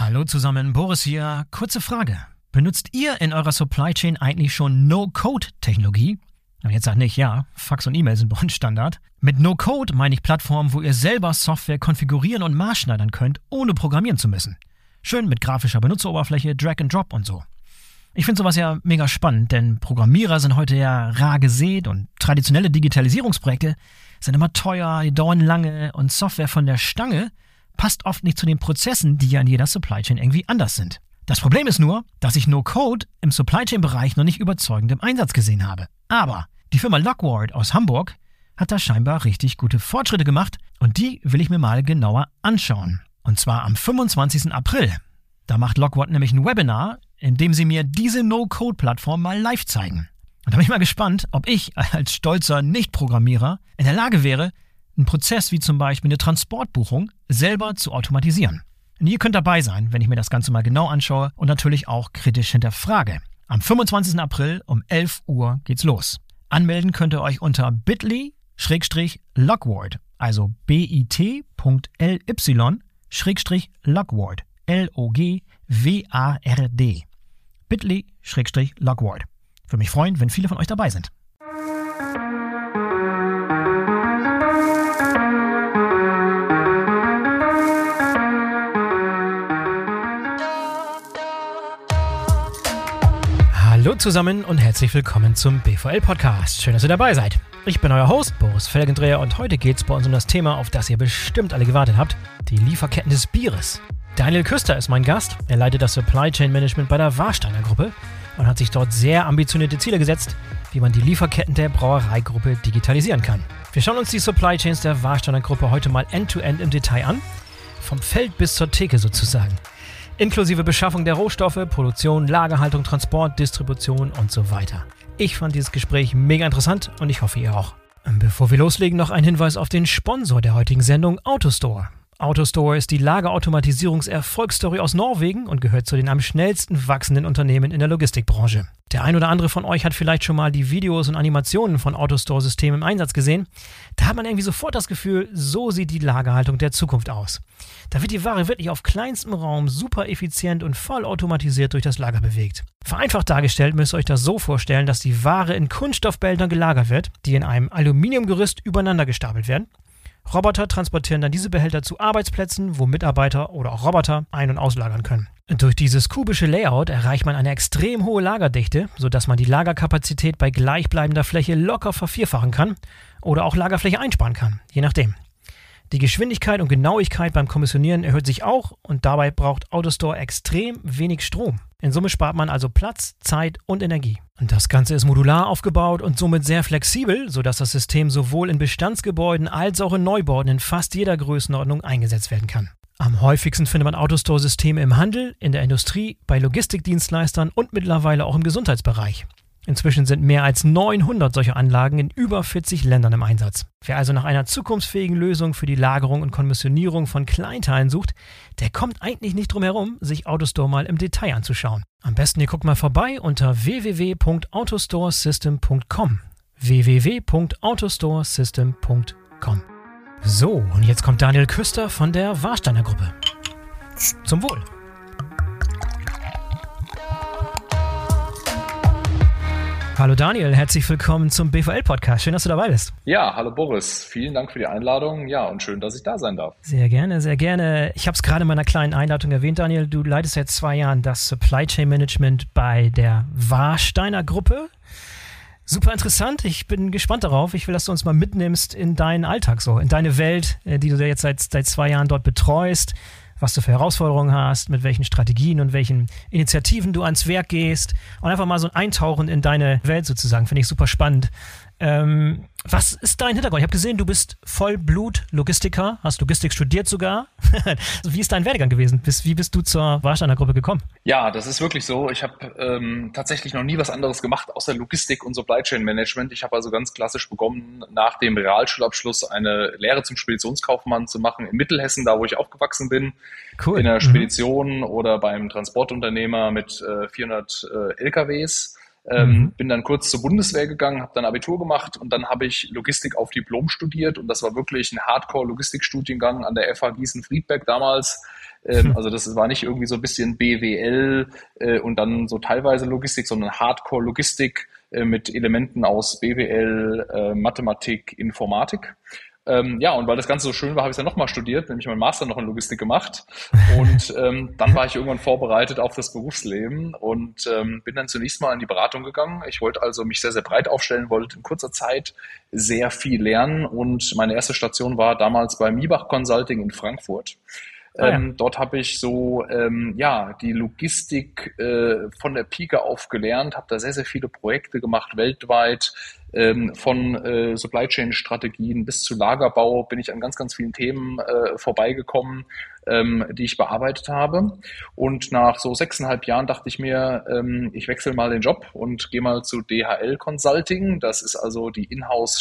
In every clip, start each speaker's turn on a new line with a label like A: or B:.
A: Hallo zusammen, Boris hier. Kurze Frage. Benutzt ihr in eurer Supply Chain eigentlich schon No-Code-Technologie? Und jetzt sagt nicht, ja, Fax und E-Mail sind bei uns Standard. Mit No-Code meine ich Plattformen, wo ihr selber Software konfigurieren und maßschneidern könnt, ohne programmieren zu müssen. Schön mit grafischer Benutzeroberfläche, Drag and Drop und so. Ich finde sowas ja mega spannend, denn Programmierer sind heute ja rar gesät und traditionelle Digitalisierungsprojekte sind immer teuer, die dauern lange und Software von der Stange passt oft nicht zu den Prozessen, die ja in jeder Supply Chain irgendwie anders sind. Das Problem ist nur, dass ich No-Code im Supply Chain-Bereich noch nicht überzeugend im Einsatz gesehen habe. Aber die Firma Lockward aus Hamburg hat da scheinbar richtig gute Fortschritte gemacht und die will ich mir mal genauer anschauen. Und zwar am 25. April. Da macht Lockward nämlich ein Webinar, in dem sie mir diese No-Code-Plattform mal live zeigen. Und da bin ich mal gespannt, ob ich als stolzer Nicht-Programmierer in der Lage wäre, einen Prozess wie zum Beispiel eine Transportbuchung selber zu automatisieren. Und ihr könnt dabei sein, wenn ich mir das Ganze mal genau anschaue und natürlich auch kritisch hinterfrage. Am 25. April um 11 Uhr geht's los. Anmelden könnt ihr euch unter bit.ly/Lockward, also bit.ly/Lockward, Logward. bit.ly/Lockward. Würde mich freuen, wenn viele von euch dabei sind. Hallo zusammen und herzlich willkommen zum BVL-Podcast. Schön, dass ihr dabei seid. Ich bin euer Host, Boris Felgendreher, und heute geht es bei uns um das Thema, auf das ihr bestimmt alle gewartet habt, die Lieferketten des Bieres. Daniel Küster ist mein Gast. Er leitet das Supply Chain Management bei der Warsteiner Gruppe und hat sich dort sehr ambitionierte Ziele gesetzt, wie man die Lieferketten der Brauereigruppe digitalisieren kann. Wir schauen uns die Supply Chains der Warsteiner Gruppe heute mal end-to-end im Detail an, vom Feld bis zur Theke sozusagen. Inklusive Beschaffung der Rohstoffe, Produktion, Lagerhaltung, Transport, Distribution und so weiter. Ich fand dieses Gespräch mega interessant und ich hoffe, ihr auch. Bevor wir loslegen, noch ein Hinweis auf den Sponsor der heutigen Sendung, AutoStore. AutoStore ist die Lagerautomatisierungs-Erfolgsstory aus Norwegen und gehört zu den am schnellsten wachsenden Unternehmen in der Logistikbranche. Der ein oder andere von euch hat vielleicht schon mal die Videos und Animationen von AutoStore-Systemen im Einsatz gesehen. Da hat man irgendwie sofort das Gefühl, so sieht die Lagerhaltung der Zukunft aus. Da wird die Ware wirklich auf kleinstem Raum super effizient und voll automatisiert durch das Lager bewegt. Vereinfacht dargestellt müsst ihr euch das so vorstellen, dass die Ware in Kunststoffbehältern gelagert wird, die in einem Aluminiumgerüst übereinander gestapelt werden. Roboter transportieren dann diese Behälter zu Arbeitsplätzen, wo Mitarbeiter oder auch Roboter ein- und auslagern können. Durch dieses kubische Layout erreicht man eine extrem hohe Lagerdichte, sodass man die Lagerkapazität bei gleichbleibender Fläche locker vervierfachen kann oder auch Lagerfläche einsparen kann, je nachdem. Die Geschwindigkeit und Genauigkeit beim Kommissionieren erhöht sich auch und dabei braucht AutoStore extrem wenig Strom. In Summe spart man also Platz, Zeit und Energie. Und das Ganze ist modular aufgebaut und somit sehr flexibel, sodass das System sowohl in Bestandsgebäuden als auch in Neubauten in fast jeder Größenordnung eingesetzt werden kann. Am häufigsten findet man AutoStore-Systeme im Handel, in der Industrie, bei Logistikdienstleistern und mittlerweile auch im Gesundheitsbereich. Inzwischen sind mehr als 900 solcher Anlagen in über 40 Ländern im Einsatz. Wer also nach einer zukunftsfähigen Lösung für die Lagerung und Kommissionierung von Kleinteilen sucht, der kommt eigentlich nicht drum herum, sich AutoStore mal im Detail anzuschauen. Am besten ihr guckt mal vorbei unter www.autostoresystem.com. www.autostoresystem.com. So, und jetzt kommt Daniel Küster von der Warsteiner Gruppe. Zum Wohl! Hallo Daniel, herzlich willkommen zum BVL-Podcast. Schön, dass du dabei bist.
B: Ja, hallo Boris. Vielen Dank für die Einladung. Ja, und schön, dass ich da sein darf.
A: Sehr gerne, sehr gerne. Ich habe es gerade in meiner kleinen Einleitung erwähnt, Daniel. Du leitest seit 2 Jahren das Supply Chain Management bei der Warsteiner Gruppe. Super interessant. Ich bin gespannt darauf. Ich will, dass du uns mal mitnimmst in deinen Alltag, so in deine Welt, die du jetzt seit 2 Jahren dort betreust. Was du für Herausforderungen hast, mit welchen Strategien und welchen Initiativen du ans Werk gehst und einfach mal so ein Eintauchen in deine Welt sozusagen, finde ich super spannend. Was ist dein Hintergrund? Ich habe gesehen, du bist Vollblut-Logistiker, hast Logistik studiert sogar. Wie ist dein Werdegang gewesen? Wie bist du zur Warsteiner Gruppe gekommen?
B: Ja, das ist wirklich so. Ich habe tatsächlich noch nie was anderes gemacht, außer Logistik und Supply Chain Management. Ich habe also ganz klassisch begonnen, nach dem Realschulabschluss eine Lehre zum Speditionskaufmann zu machen in Mittelhessen, da wo ich aufgewachsen bin. Cool. In einer Spedition oder beim Transportunternehmer mit 400 LKWs. Bin dann kurz zur Bundeswehr gegangen, habe dann Abitur gemacht und dann habe ich Logistik auf Diplom studiert und das war wirklich ein Hardcore-Logistikstudiengang an der FH Gießen-Friedberg damals. Also das war nicht irgendwie so ein bisschen BWL und dann so teilweise Logistik, sondern Hardcore-Logistik mit Elementen aus BWL, Mathematik, Informatik. Ja, und weil das Ganze so schön war, habe ich es dann nochmal studiert, nämlich meinen Master noch in Logistik gemacht. Und dann war ich irgendwann vorbereitet auf das Berufsleben und bin dann zunächst mal in die Beratung gegangen. Ich wollte also mich sehr, sehr breit aufstellen, wollte in kurzer Zeit sehr viel lernen. Und meine erste Station war damals bei Miebach Consulting in Frankfurt. Dort habe ich so die Logistik von der Pike auf gelernt, habe da sehr, sehr viele Projekte gemacht weltweit, von Supply Chain Strategien bis zu Lagerbau bin ich an ganz, ganz vielen Themen vorbeigekommen, die ich bearbeitet habe. Und nach so 6,5 Jahren dachte ich mir, ich wechsle mal den Job und gehe mal zu DHL Consulting. Das ist also die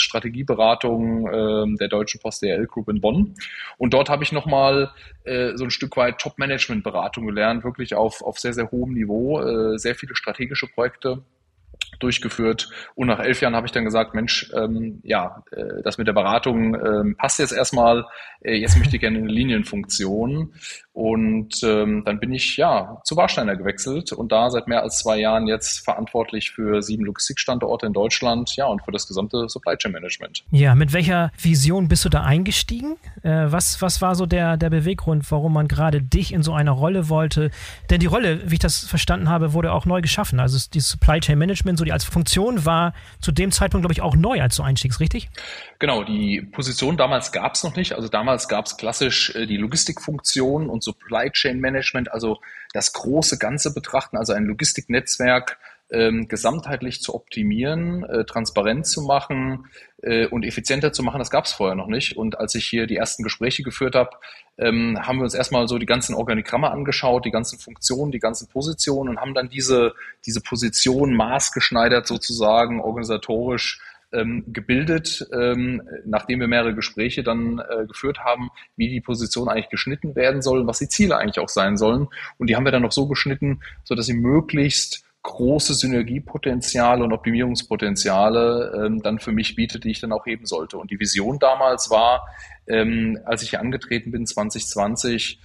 B: Inhouse-Strategieberatung der Deutschen Post DHL Group in Bonn. Und dort habe ich nochmal so ein Stück weit Top-Management-Beratung gelernt, wirklich auf sehr, sehr hohem Niveau, sehr viele strategische Projekte durchgeführt. Und nach 11 Jahren habe ich dann gesagt, Mensch, das mit der Beratung passt jetzt erstmal. Jetzt möchte ich gerne eine Linienfunktion. Und dann bin ich zu Warsteiner gewechselt und da seit mehr als 2 Jahren jetzt verantwortlich für 7 Logistikstandorte in Deutschland, und für das gesamte Supply Chain Management.
A: Ja, mit welcher Vision bist du da eingestiegen? Was war so der Beweggrund, warum man gerade dich in so einer Rolle wollte? Denn die Rolle, wie ich das verstanden habe, wurde auch neu geschaffen. Also die Supply Chain Management, so die als Funktion war zu dem Zeitpunkt, glaube ich, auch neu, als du einstiegst, richtig?
B: Genau, die Position damals gab es noch nicht. Also damals gab es klassisch die Logistikfunktion und Supply Chain Management, also das große Ganze betrachten, also ein Logistiknetzwerk gesamtheitlich zu optimieren, transparent zu machen und effizienter zu machen, das gab es vorher noch nicht. Und als ich hier die ersten Gespräche geführt habe, haben wir uns erstmal so die ganzen Organigramme angeschaut, die ganzen Funktionen, die ganzen Positionen und haben dann diese Position maßgeschneidert sozusagen organisatorisch gebildet, nachdem wir mehrere Gespräche dann geführt haben, wie die Position eigentlich geschnitten werden soll und was die Ziele eigentlich auch sein sollen. Und die haben wir dann noch so geschnitten, sodass sie möglichst große Synergiepotenziale und Optimierungspotenziale dann für mich bietet, die ich dann auch heben sollte. Und die Vision damals war, als ich hier angetreten bin, 2020,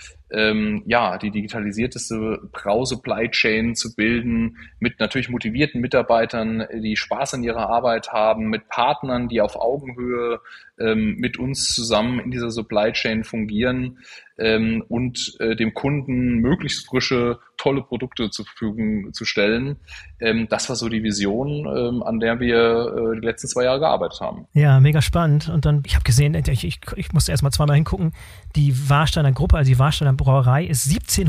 B: die digitalisierteste Brau-Supply Chain zu bilden, mit natürlich motivierten Mitarbeitern, die Spaß an ihrer Arbeit haben, mit Partnern, die auf Augenhöhe mit uns zusammen in dieser Supply Chain fungieren und dem Kunden möglichst frische, tolle Produkte zur Verfügung zu stellen. Das war so die Vision, an der wir die letzten 2 Jahre gearbeitet haben.
A: Ja, mega spannend. Und dann, ich habe gesehen, ich musste erst mal zweimal hingucken, die Warsteiner Gruppe, also die Warsteiner Brauerei, ist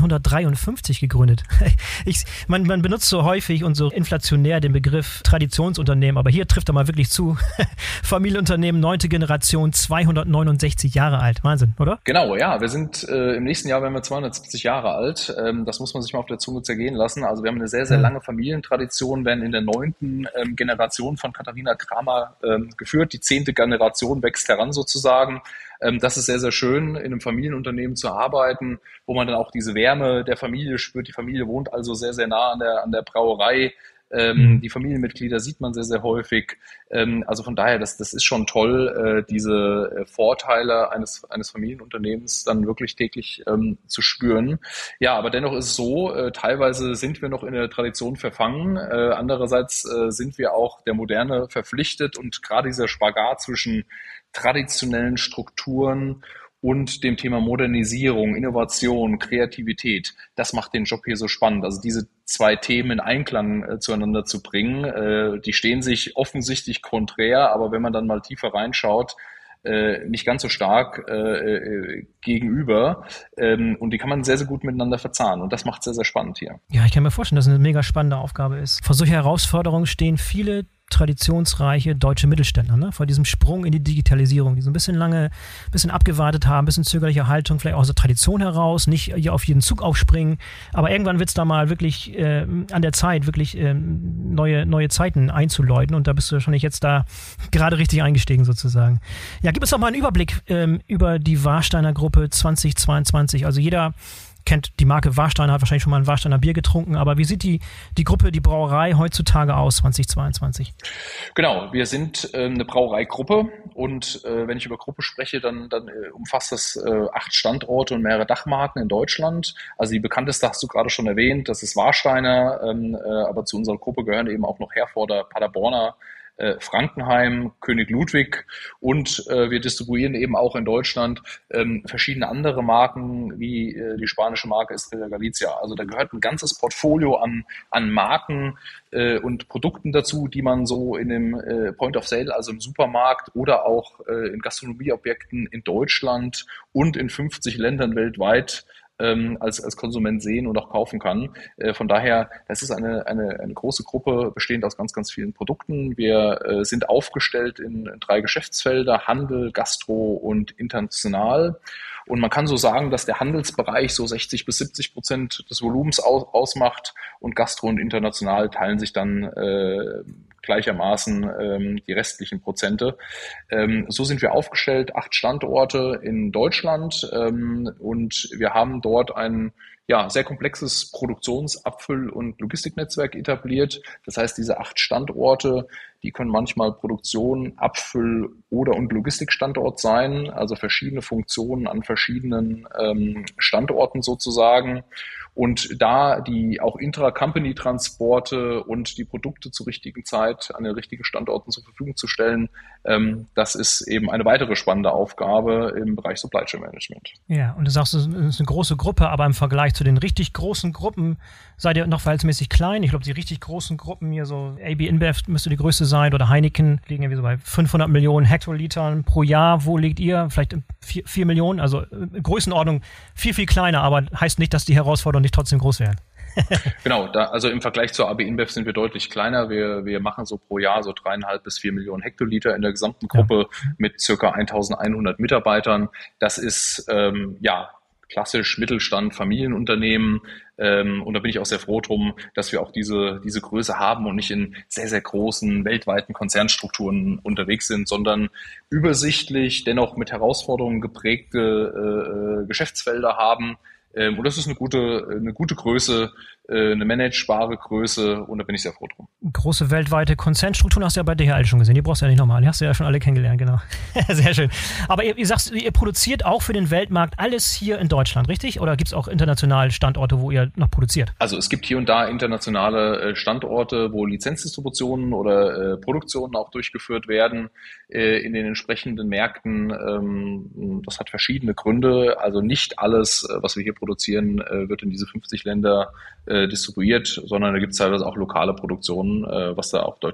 A: 1753 gegründet. Man benutzt so häufig und so inflationär den Begriff Traditionsunternehmen, aber hier trifft er mal wirklich zu. Familienunternehmen, 9. Generation, 269 Jahre alt. Wahnsinn, oder?
B: Genau, ja. Wir sind im nächsten Jahr werden wir 270 Jahre alt. Das muss man sich mal auf der Zunge zergehen lassen. Also wir haben eine sehr, sehr lange Familientradition, werden in der 9. Generation von Katharina Kramer geführt. Die 10. Generation wächst heran sozusagen. Das ist sehr, sehr schön, in einem Familienunternehmen zu arbeiten, wo man dann auch diese Wärme der Familie spürt. Die Familie wohnt also sehr, sehr nah an der Brauerei. Die Familienmitglieder sieht man sehr, sehr häufig. Also von daher, das ist schon toll, diese Vorteile eines Familienunternehmens dann wirklich täglich zu spüren. Ja, aber dennoch ist es so, teilweise sind wir noch in der Tradition verfangen. Andererseits sind wir auch der Moderne verpflichtet und gerade dieser Spagat zwischen traditionellen Strukturen und dem Thema Modernisierung, Innovation, Kreativität, das macht den Job hier so spannend. Also diese 2 Themen in Einklang zueinander zu bringen, die stehen sich offensichtlich konträr, aber wenn man dann mal tiefer reinschaut, nicht ganz so stark gegenüber und die kann man sehr, sehr gut miteinander verzahnen und das macht es sehr, sehr spannend hier.
A: Ja, ich kann mir vorstellen, dass es eine mega spannende Aufgabe ist. Vor solcher Herausforderungen stehen viele traditionsreiche deutsche Mittelständler, ne? Vor diesem Sprung in die Digitalisierung, die so ein bisschen abgewartet haben, ein bisschen zögerliche Haltung, vielleicht auch aus der Tradition heraus, nicht hier auf jeden Zug aufspringen, aber irgendwann wird es da mal wirklich an der Zeit, wirklich neue Zeiten einzuläuten und da bist du wahrscheinlich jetzt da gerade richtig eingestiegen sozusagen. Ja, gib uns doch mal einen Überblick über die Warsteiner Gruppe 2022, also jeder kennt die Marke Warsteiner, hat wahrscheinlich schon mal ein Warsteiner Bier getrunken, aber wie sieht die Gruppe, die Brauerei heutzutage aus, 2022?
B: Genau, wir sind eine Brauereigruppe und wenn ich über Gruppe spreche, dann umfasst das 8 Standorte und mehrere Dachmarken in Deutschland. Also die bekannteste hast du gerade schon erwähnt, das ist Warsteiner, aber zu unserer Gruppe gehören eben auch noch Herforder, Paderborner, Frankenheim, König Ludwig und wir distribuieren eben auch in Deutschland verschiedene andere Marken, wie die spanische Marke Estrella Galicia. Also da gehört ein ganzes Portfolio an Marken und Produkten dazu, die man so in dem Point of Sale, also im Supermarkt oder auch in Gastronomieobjekten in Deutschland und in 50 Ländern weltweit als Konsument sehen und auch kaufen kann. Von daher, das ist eine große Gruppe bestehend aus ganz, ganz vielen Produkten. Wir sind aufgestellt in 3 Geschäftsfelder, Handel, Gastro und international. Und man kann so sagen, dass der Handelsbereich so 60-70% des Volumens ausmacht und Gastro und international teilen sich dann gleichermaßen die restlichen Prozente. So sind wir aufgestellt, 8 Standorte in Deutschland und wir haben dort ein sehr komplexes Produktionsabfüll- und Logistiknetzwerk etabliert. Das heißt, diese 8 Standorte, die können manchmal Produktion, Abfüll- und Logistikstandort sein, also verschiedene Funktionen an verschiedenen Standorten sozusagen. Und da die auch Intra-Company-Transporte und die Produkte zur richtigen Zeit an den richtigen Standorten zur Verfügung zu stellen, das ist eben eine weitere spannende Aufgabe im Bereich Supply Chain Management.
A: Ja, und du sagst, es ist eine große Gruppe, aber im Vergleich zu den richtig großen Gruppen seid ihr noch verhältnismäßig klein. Ich glaube, die richtig großen Gruppen hier, so AB InBev müsste die größte sein oder Heineken, liegen irgendwie so bei 500 Millionen Hektolitern pro Jahr. Wo liegt ihr? Vielleicht 4 Millionen, also Größenordnung viel, viel kleiner, aber heißt nicht, dass die Herausforderungen nicht trotzdem groß werden.
B: Genau, also im Vergleich zur AB InBev sind wir deutlich kleiner. Wir machen so pro Jahr so 3,5 bis 4 Millionen Hektoliter in der gesamten Gruppe mit circa 1100 Mitarbeitern. Das ist klassisch Mittelstand, Familienunternehmen. Und da bin ich auch sehr froh drum, dass wir auch diese Größe haben und nicht in sehr, sehr großen weltweiten Konzernstrukturen unterwegs sind, sondern übersichtlich, dennoch mit Herausforderungen geprägte Geschäftsfelder haben. Und das ist eine gute Größe, eine managebare Größe und da bin ich sehr froh drum.
A: Große weltweite Konzernstrukturen hast du ja bei DHL schon gesehen, die brauchst du ja nicht nochmal, die hast du ja schon alle kennengelernt, genau. Sehr schön. Aber ihr sagst, ihr produziert auch für den Weltmarkt alles hier in Deutschland, richtig? Oder gibt es auch international Standorte, wo ihr noch produziert?
B: Also es gibt hier und da internationale Standorte, wo Lizenzdistributionen oder Produktionen auch durchgeführt werden in den entsprechenden Märkten. Das hat verschiedene Gründe. Also nicht alles, was wir hier produzieren, wird in diese 50 Länder distribuiert, sondern da gibt es teilweise auch lokale Produktionen, was da auch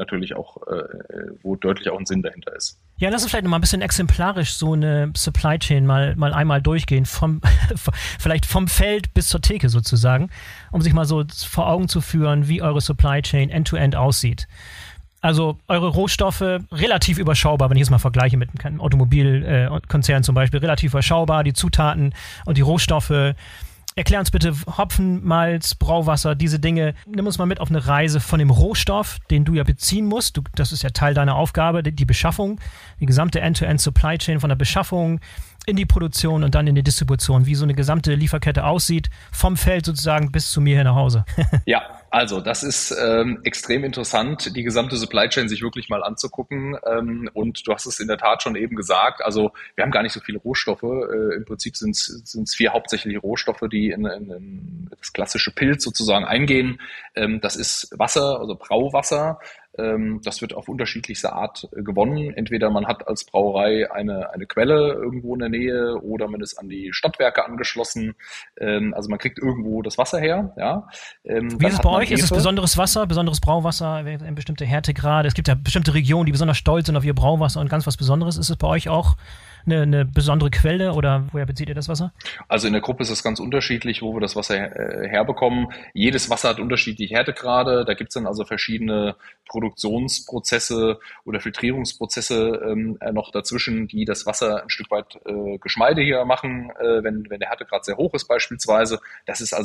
B: wo deutlich auch ein Sinn dahinter ist.
A: Ja, lass uns vielleicht noch mal ein bisschen exemplarisch so eine Supply Chain mal einmal durchgehen, vielleicht vom Feld bis zur Theke sozusagen, um sich mal so vor Augen zu führen, wie eure Supply Chain end-to-end aussieht. Also eure Rohstoffe relativ überschaubar, wenn ich es mal vergleiche mit einem Automobilkonzern zum Beispiel, relativ überschaubar, die Zutaten und die Rohstoffe. Erklär uns bitte Hopfen, Malz, Brauwasser, diese Dinge. Nimm uns mal mit auf eine Reise von dem Rohstoff, den du ja beziehen musst. Das ist ja Teil deiner Aufgabe, die Beschaffung, die gesamte End-to-End-Supply Chain von der Beschaffung in die Produktion und dann in die Distribution, wie so eine gesamte Lieferkette aussieht, vom Feld sozusagen bis zu mir hier nach Hause.
B: Ja, also das ist extrem interessant, die gesamte Supply Chain sich wirklich mal anzugucken. Und du hast es in der Tat schon eben gesagt, also wir haben gar nicht so viele Rohstoffe. Im Prinzip sind es 4 hauptsächliche Rohstoffe, die in das klassische Pilz sozusagen eingehen. Das ist Wasser, also Brauwasser. Das wird auf unterschiedlichste Art gewonnen. Entweder man hat als Brauerei eine Quelle irgendwo in der Nähe oder man ist an die Stadtwerke angeschlossen. Also man kriegt irgendwo das Wasser her. Ja.
A: Wie ist es bei euch? Ist es besonderes Wasser, besonderes Brauwasser, eine bestimmte Härtegrade? Es gibt ja bestimmte Regionen, die besonders stolz sind auf ihr Brauwasser und ganz was Besonderes. Ist es bei euch auch eine besondere Quelle oder woher bezieht ihr das Wasser?
B: Also in der Gruppe ist es ganz unterschiedlich, wo wir das Wasser herbekommen. Jedes Wasser hat unterschiedliche Härtegrade. Da gibt es dann also verschiedene Produktionsprozesse oder Filtrierungsprozesse noch dazwischen, die das Wasser ein Stück weit geschmeidiger machen, wenn der Härtegrad sehr hoch ist beispielsweise. Das ist also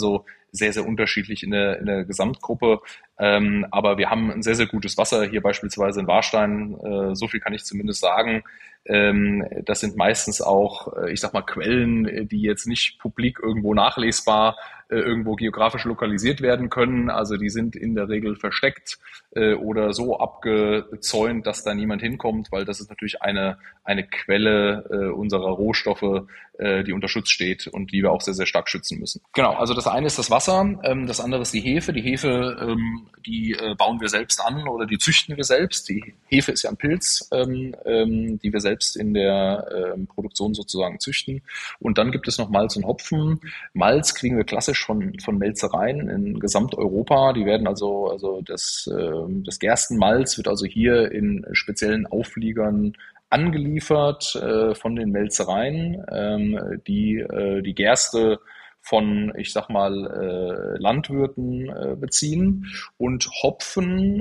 B: sehr, sehr unterschiedlich in der Gesamtgruppe. Aber wir haben ein sehr, sehr gutes Wasser hier beispielsweise in Warstein. So viel kann ich zumindest sagen. Das sind meistens auch, ich sag mal, Quellen, die jetzt nicht publik irgendwo nachlesbar irgendwo geografisch lokalisiert werden können. Also die sind in der Regel versteckt oder so abgezäunt, dass da niemand hinkommt, weil das ist natürlich eine Quelle unserer Rohstoffe, die unter Schutz steht und die wir auch sehr, sehr stark schützen müssen. Genau, also das eine ist das Wasser, das andere ist die Hefe. Die Hefe, die bauen wir selbst an oder die züchten wir selbst. Die Hefe ist ja ein Pilz, die wir selbst in der Produktion sozusagen züchten. Und dann gibt es noch Malz und Hopfen. Malz kriegen wir klassisch von Melzereien in Gesamteuropa. Die werden also das Gerstenmalz wird also hier in speziellen Aufliegern angeliefert von den Melzereien, die Gerste von, ich sag mal, Landwirten beziehen. Und Hopfen,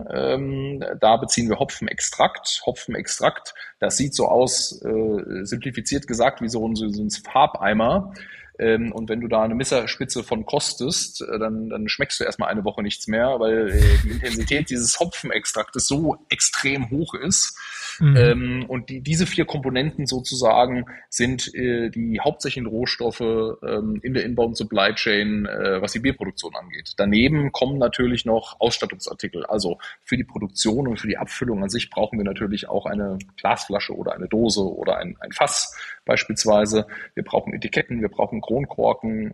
B: da beziehen wir Hopfenextrakt. Hopfenextrakt, das sieht so aus, simplifiziert gesagt, wie so ein Farbeimer. Und wenn du da eine Messerspitze von kostest, dann schmeckst du erstmal eine Woche nichts mehr, weil die Intensität dieses Hopfenextraktes so extrem hoch ist. Und diese 4 Komponenten sozusagen sind die hauptsächlichen Rohstoffe in der Inbound Supply Chain, was die Bierproduktion angeht. Daneben kommen natürlich noch Ausstattungsartikel. Also für die Produktion und für die Abfüllung an sich brauchen wir natürlich auch eine Glasflasche oder eine Dose oder ein Fass beispielsweise. Wir brauchen Etiketten, wir brauchen Kronkorken,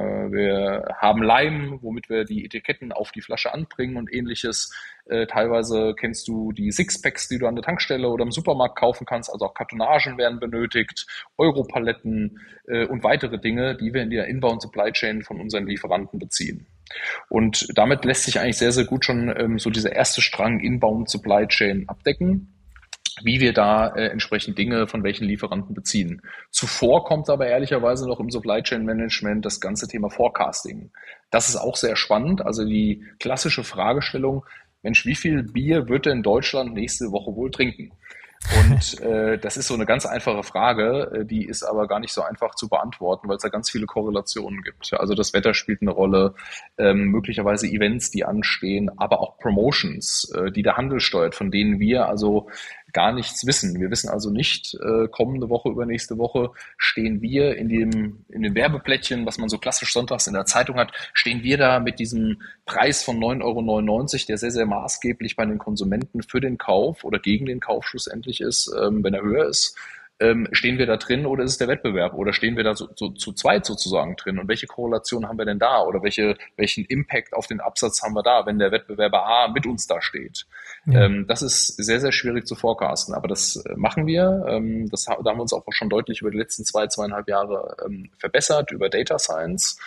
B: wir haben Leim, womit wir die Etiketten auf die Flasche anbringen und ähnliches. Teilweise kennst du die Sixpacks, die du an der Tankstelle oder im Supermarkt kaufen kannst, also auch Kartonagen werden benötigt, Europaletten und weitere Dinge, die wir in der Inbound Supply Chain von unseren Lieferanten beziehen. Und damit lässt sich eigentlich sehr, sehr gut schon so dieser erste Strang Inbound Supply Chain abdecken, wie wir da entsprechend Dinge von welchen Lieferanten beziehen. Zuvor kommt aber ehrlicherweise noch im Supply Chain Management das ganze Thema Forecasting. Das ist auch sehr spannend, also die klassische Fragestellung, Mensch, wie viel Bier wird denn Deutschland nächste Woche wohl trinken? Und das ist so eine ganz einfache Frage, die ist aber gar nicht so einfach zu beantworten, weil es da ganz viele Korrelationen gibt. Also das Wetter spielt eine Rolle, möglicherweise Events, die anstehen, aber auch Promotions, die der Handel steuert, von denen wir also gar nichts wissen. Wir wissen also nicht, kommende Woche, übernächste Woche stehen wir in dem Werbeplättchen, was man so klassisch sonntags in der Zeitung hat, stehen wir da mit diesem Preis von 9,99 €, der sehr, sehr maßgeblich bei den Konsumenten für den Kauf oder gegen den Kauf schlussendlich ist, wenn er höher ist. Stehen wir da drin oder ist es der Wettbewerb oder stehen wir da zu zweit sozusagen drin und welche Korrelation haben wir denn da oder welchen Impact auf den Absatz haben wir da, wenn der Wettbewerber A mit uns da steht? Ja. Das ist sehr, sehr schwierig zu forecasten, aber das machen wir. Da haben wir uns auch schon deutlich über die letzten 2,5 Jahre verbessert über Data Science.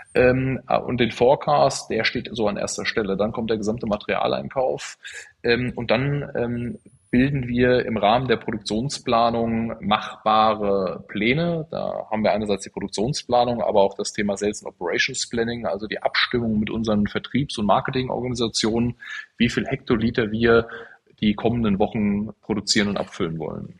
B: Und den Forecast, der steht so an erster Stelle. Dann kommt der gesamte Materialeinkauf und dann bilden wir im Rahmen der Produktionsplanung machbare Pläne. Da haben wir einerseits die Produktionsplanung, aber auch das Thema Sales and Operations Planning, also die Abstimmung mit unseren Vertriebs- und Marketingorganisationen, wie viel Hektoliter wir die kommenden Wochen produzieren und abfüllen wollen.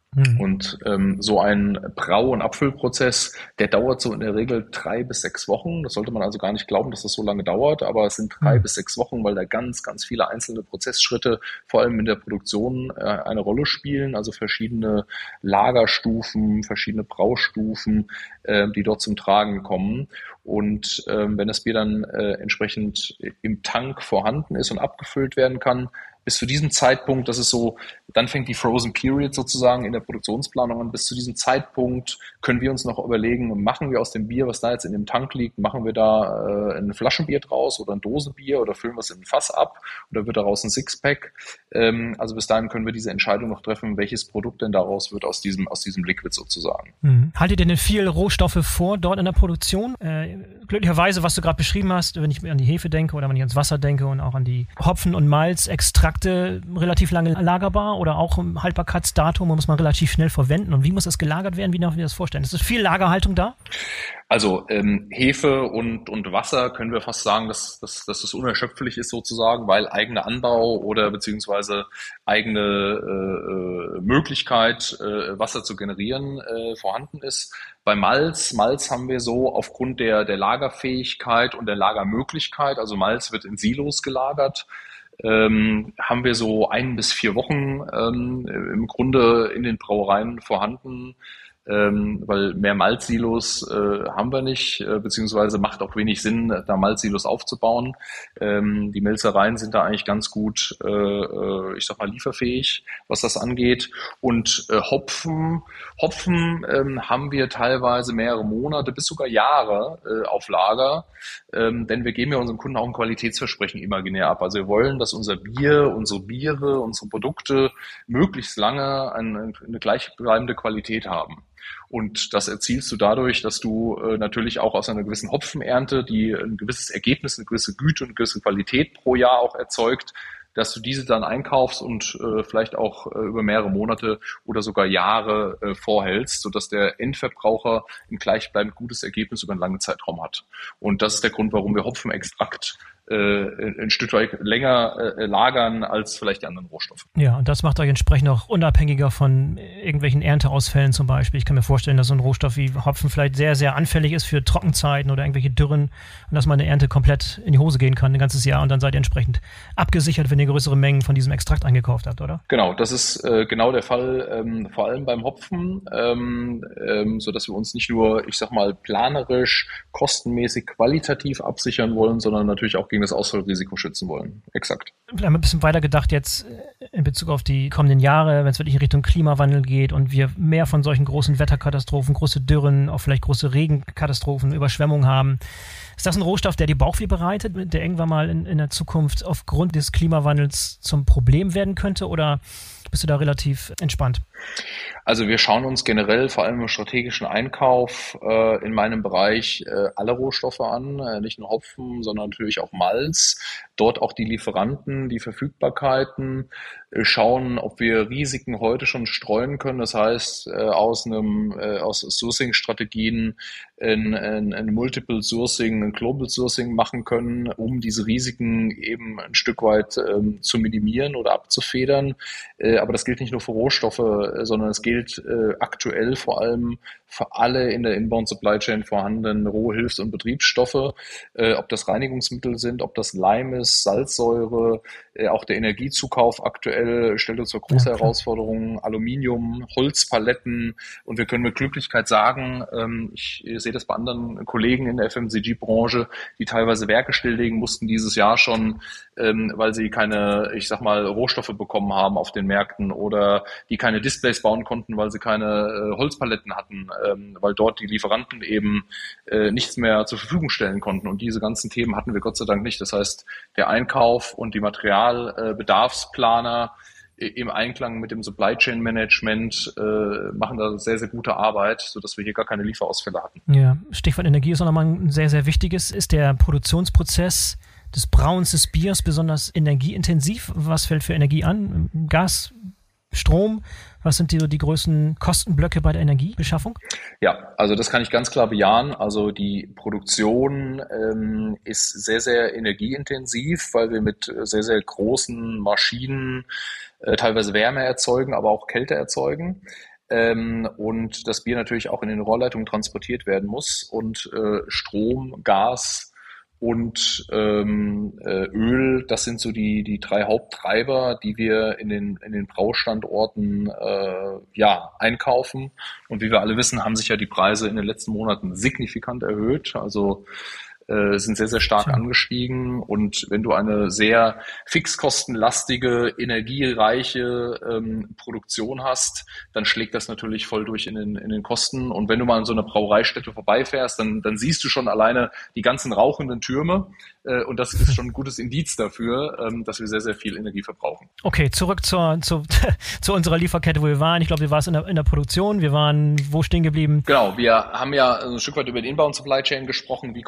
B: Und so ein Brau- und Abfüllprozess, der dauert so in der Regel 3 bis 6 Wochen. Das sollte man also gar nicht glauben, dass das so lange dauert, aber es sind 3 bis 6 Wochen, weil da ganz, ganz viele einzelne Prozessschritte, vor allem in der Produktion, eine Rolle spielen. Also verschiedene Lagerstufen, verschiedene Braustufen, die dort zum Tragen kommen. Und wenn das Bier dann entsprechend im Tank vorhanden ist und abgefüllt werden kann, bis zu diesem Zeitpunkt, das ist so, dann fängt die Frozen Period sozusagen in der Produktionsplanung an. Bis zu diesem Zeitpunkt können wir uns noch überlegen, machen wir aus dem Bier, was da jetzt in dem Tank liegt, machen wir da ein Flaschenbier draus oder ein Dosenbier oder füllen wir es in ein Fass ab oder wird daraus ein Sixpack? Also bis dahin können wir diese Entscheidung noch treffen, welches Produkt denn daraus wird aus diesem Liquid sozusagen.
A: Haltet ihr denn viel Rohstoffe vor dort in der Produktion? Glücklicherweise, was du gerade beschrieben hast, wenn ich an die Hefe denke oder wenn ich ans Wasser denke und auch an die Hopfen- und Malzextrakte, Extrakte relativ lange lagerbar oder auch im Haltbarkeitsdatum muss man relativ schnell verwenden? Und wie muss das gelagert werden? Wie darf ich mir das vorstellen? Ist viel Lagerhaltung da?
B: Also Hefe und Wasser können wir fast sagen, dass das unerschöpflich ist sozusagen, weil eigener Anbau oder beziehungsweise eigene Möglichkeit, Wasser zu generieren, vorhanden ist. Bei Malz haben wir so aufgrund der Lagerfähigkeit und der Lagermöglichkeit, also Malz wird in Silos gelagert, haben wir so 1 bis 4 Wochen im Grunde in den Brauereien vorhanden, weil mehr Malzsilos haben wir nicht, beziehungsweise macht auch wenig Sinn, da Malzsilos aufzubauen. Die Melzereien sind da eigentlich ganz gut, ich sag mal, lieferfähig, was das angeht. Und Hopfen haben wir teilweise mehrere Monate bis sogar Jahre auf Lager, denn wir geben ja unseren Kunden auch ein Qualitätsversprechen imaginär ab. Also wir wollen, dass unser Bier, unsere Biere, unsere Produkte möglichst lange eine gleichbleibende Qualität haben. Und das erzielst du dadurch, dass du natürlich auch aus einer gewissen Hopfenernte, die ein gewisses Ergebnis, eine gewisse Güte und eine gewisse Qualität pro Jahr auch erzeugt, dass du diese dann einkaufst und vielleicht auch über mehrere Monate oder sogar Jahre vorhältst, sodass der Endverbraucher ein gleichbleibend gutes Ergebnis über einen langen Zeitraum hat. Und das ist der Grund, warum wir Hopfenextrakt ein Stück weit länger lagern als vielleicht die anderen Rohstoffe.
A: Ja, und das macht euch entsprechend auch unabhängiger von irgendwelchen Ernteausfällen zum Beispiel. Ich kann mir vorstellen, dass so ein Rohstoff wie Hopfen vielleicht sehr, sehr anfällig ist für Trockenzeiten oder irgendwelche Dürren und dass meine Ernte komplett in die Hose gehen kann ein ganzes Jahr und dann seid ihr entsprechend abgesichert, wenn ihr größere Mengen von diesem Extrakt eingekauft habt, oder?
B: Genau, das ist genau der Fall, vor allem beim Hopfen, sodass wir uns nicht nur, ich sag mal, planerisch, kostenmäßig, qualitativ absichern wollen, sondern natürlich auch gegen das Ausfallrisiko schützen wollen. Exakt.
A: Vielleicht ein bisschen weiter gedacht jetzt in Bezug auf die kommenden Jahre, wenn es wirklich in Richtung Klimawandel geht und wir mehr von solchen großen Wetterkatastrophen, große Dürren, auch vielleicht große Regenkatastrophen, Überschwemmungen haben. Ist das ein Rohstoff, der dir Bauchweh bereitet, der irgendwann mal in der Zukunft aufgrund des Klimawandels zum Problem werden könnte oder bist du da relativ entspannt?
B: Also wir schauen uns generell vor allem im strategischen Einkauf in meinem Bereich alle Rohstoffe an, nicht nur Hopfen, sondern natürlich auch Malz. Dort auch die Lieferanten, die Verfügbarkeiten, schauen, ob wir Risiken heute schon streuen können. Das heißt, aus Sourcing-Strategien ein Multiple Sourcing, ein Global Sourcing machen können, um diese Risiken eben ein Stück weit zu minimieren oder abzufedern. Aber das gilt nicht nur für Rohstoffe, sondern es gilt aktuell vor allem für alle in der Inbound Supply Chain vorhandenen Rohhilfs- und Betriebsstoffe, ob das Reinigungsmittel sind, ob das Leim ist, Salzsäure, auch der Energiezukauf aktuell stellt uns vor große Herausforderungen, Aluminium, Holzpaletten und wir können mit Glücklichkeit sagen, ich sehe das bei anderen Kollegen in der FMCG-Branche, die teilweise Werke stilllegen mussten dieses Jahr schon, weil sie keine, ich sag mal, Rohstoffe bekommen haben auf den Märkten oder die keine Displays bauen konnten, weil sie keine Holzpaletten hatten, weil dort die Lieferanten eben nichts mehr zur Verfügung stellen konnten. Und diese ganzen Themen hatten wir Gott sei Dank nicht. Das heißt, der Einkauf und die Materialbedarfsplaner im Einklang mit dem Supply Chain Management machen da sehr, sehr gute Arbeit, sodass wir hier gar keine Lieferausfälle hatten.
A: Ja, Stichwort Energie ist auch nochmal ein sehr, sehr wichtiges. Ist der Produktionsprozess des Brauens des Biers besonders energieintensiv? Was fällt für Energie an? Gas, Strom? Was sind die größten Kostenblöcke bei der Energiebeschaffung?
B: Ja, also das kann ich ganz klar bejahen. Also die Produktion ist sehr, sehr energieintensiv, weil wir mit sehr, sehr großen Maschinen teilweise Wärme erzeugen, aber auch Kälte erzeugen. Und das Bier natürlich auch in den Rohrleitungen transportiert werden muss. Und Strom, Gas und Öl, das sind so die 3 Haupttreiber, die wir in den Braustandorten einkaufen. Und wie wir alle wissen, haben sich ja die Preise in den letzten Monaten signifikant erhöht. Also sind sehr, sehr stark angestiegen. Und wenn du eine sehr fixkostenlastige, energiereiche Produktion hast, dann schlägt das natürlich voll durch in den Kosten. Und wenn du mal an so einer Brauereistätte vorbeifährst, dann siehst du schon alleine die ganzen rauchenden Türme. Und das ist schon ein gutes Indiz dafür, dass wir sehr, sehr viel Energie verbrauchen.
A: Okay, zurück zu unserer Lieferkette, wo wir waren. Ich glaube, wir waren in der Produktion. Wir waren wo stehen geblieben?
B: Genau, wir haben ja ein Stück weit über die Inbound Supply Chain gesprochen. Wie kommen die Rohstoffe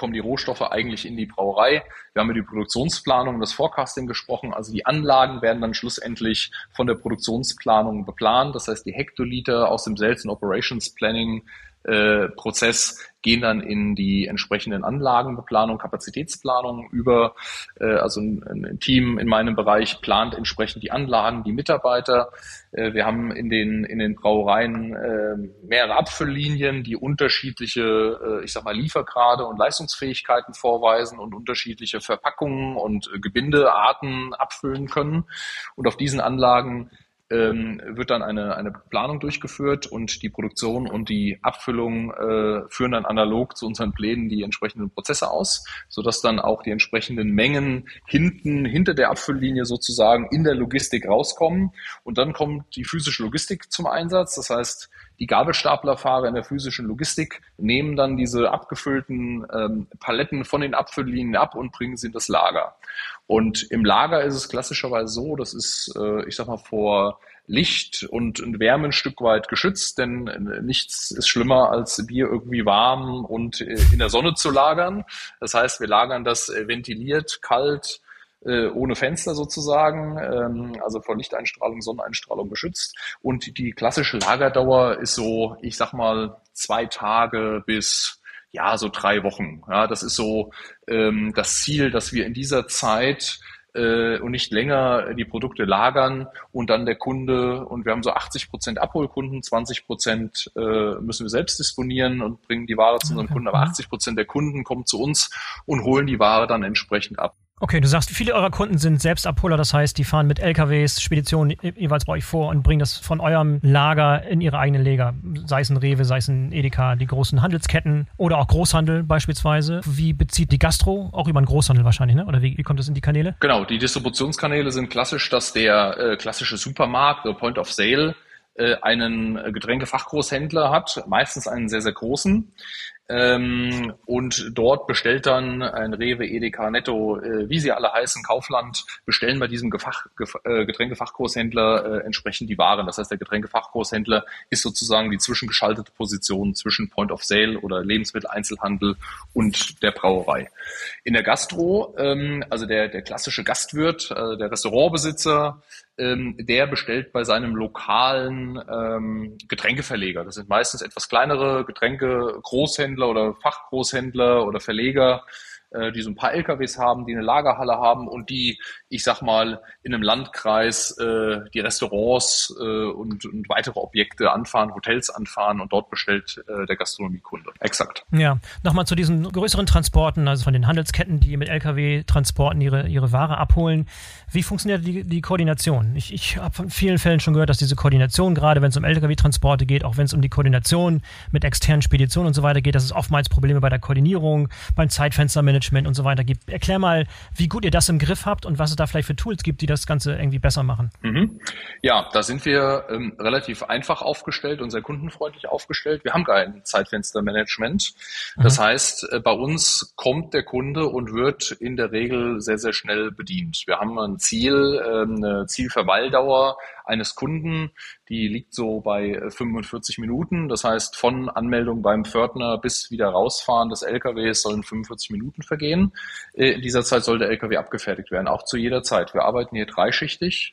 B: Rohstoffe eigentlich in die Brauerei. Wir haben über die Produktionsplanung, das Forecasting gesprochen. Also die Anlagen werden dann schlussendlich von der Produktionsplanung beplant. Das heißt, die Hektoliter aus dem Sales and Operations Planning Prozess gehen dann in die entsprechenden Anlagenbeplanung, Kapazitätsplanung über. Also ein Team in meinem Bereich plant entsprechend die Anlagen, die Mitarbeiter. Wir haben in den Brauereien mehrere Abfülllinien, die unterschiedliche, Liefergrade und Leistungsfähigkeiten vorweisen und unterschiedliche Verpackungen und Gebindearten abfüllen können. Und auf diesen Anlagen wird dann eine Planung durchgeführt und die Produktion und die Abfüllung führen dann analog zu unseren Plänen die entsprechenden Prozesse aus, sodass dann auch die entsprechenden Mengen hinter der Abfülllinie sozusagen in der Logistik rauskommen. Und dann kommt die physische Logistik zum Einsatz. Das heißt, die Gabelstaplerfahrer in der physischen Logistik nehmen dann diese abgefüllten Paletten von den Abfülllinien ab und bringen sie in das Lager. Und im Lager ist es klassischerweise so, das ist, vor Licht und Wärme ein Stück weit geschützt, denn nichts ist schlimmer, als Bier irgendwie warm und in der Sonne zu lagern. Das heißt, wir lagern das ventiliert, kalt, ohne Fenster sozusagen, also vor Lichteinstrahlung, Sonneneinstrahlung geschützt. Und die klassische Lagerdauer ist so, 2 Tage bis so 3 Wochen. Ja, das ist so das Ziel, dass wir in dieser Zeit und nicht länger die Produkte lagern und dann der Kunde, und wir haben so 80% Abholkunden, 20% müssen wir selbst disponieren und bringen die Ware zu unseren Kunden, aber 80% der Kunden kommen zu uns und holen die Ware dann entsprechend ab.
A: Okay, du sagst, viele eurer Kunden sind Selbstabholer, das heißt, die fahren mit LKWs, Speditionen jeweils bei euch vor und bringen das von eurem Lager in ihre eigenen Lager, sei es ein Rewe, sei es ein Edeka, die großen Handelsketten oder auch Großhandel beispielsweise. Wie bezieht die Gastro? Auch über einen Großhandel wahrscheinlich, ne? Oder wie kommt das in die Kanäle?
B: Genau, die Distributionskanäle sind klassisch, dass der klassische Supermarkt oder Point of Sale einen Getränkefachgroßhändler hat, meistens einen sehr, sehr großen. Und dort bestellt dann ein Rewe, Edeka, Netto, wie sie alle heißen, Kaufland, bestellen bei diesem Getränkefachgroßhändler entsprechend die Waren. Das heißt, der Getränkefachgroßhändler ist sozusagen die zwischengeschaltete Position zwischen Point of Sale oder Lebensmitteleinzelhandel und der Brauerei. In der Gastro, also der klassische Gastwirt, der Restaurantbesitzer, der bestellt bei seinem lokalen Getränkeverleger. Das sind meistens etwas kleinere Getränke-Großhändler oder Fachgroßhändler oder Verleger, die so ein paar LKWs haben, die eine Lagerhalle haben und die, in einem Landkreis die Restaurants und weitere Objekte anfahren, Hotels anfahren und dort bestellt der Gastronomiekunde. Exakt.
A: Ja, nochmal zu diesen größeren Transporten, also von den Handelsketten, die mit LKW-Transporten ihre Ware abholen. Wie funktioniert die Koordination? Ich habe von vielen Fällen schon gehört, dass diese Koordination, gerade wenn es um LKW-Transporte geht, auch wenn es um die Koordination mit externen Speditionen und so weiter geht, dass es oftmals Probleme bei der Koordinierung, beim Zeitfenstermanagement und so weiter gibt. Erklär mal, wie gut ihr das im Griff habt und was es da vielleicht für Tools gibt, die das Ganze irgendwie besser machen.
B: Ja, da sind wir relativ einfach aufgestellt und sehr kundenfreundlich aufgestellt. Wir haben kein Zeitfenstermanagement. Das heißt, bei uns kommt der Kunde und wird in der Regel sehr, sehr schnell bedient. Wir haben ein Ziel, eine Zielverweildauer eines Kunden, die liegt so bei 45 Minuten. Das heißt, von Anmeldung beim Pförtner bis wieder rausfahren des LKWs sollen 45 Minuten vergehen. In dieser Zeit soll der LKW abgefertigt werden, auch zu jeder Zeit. Wir arbeiten hier dreischichtig.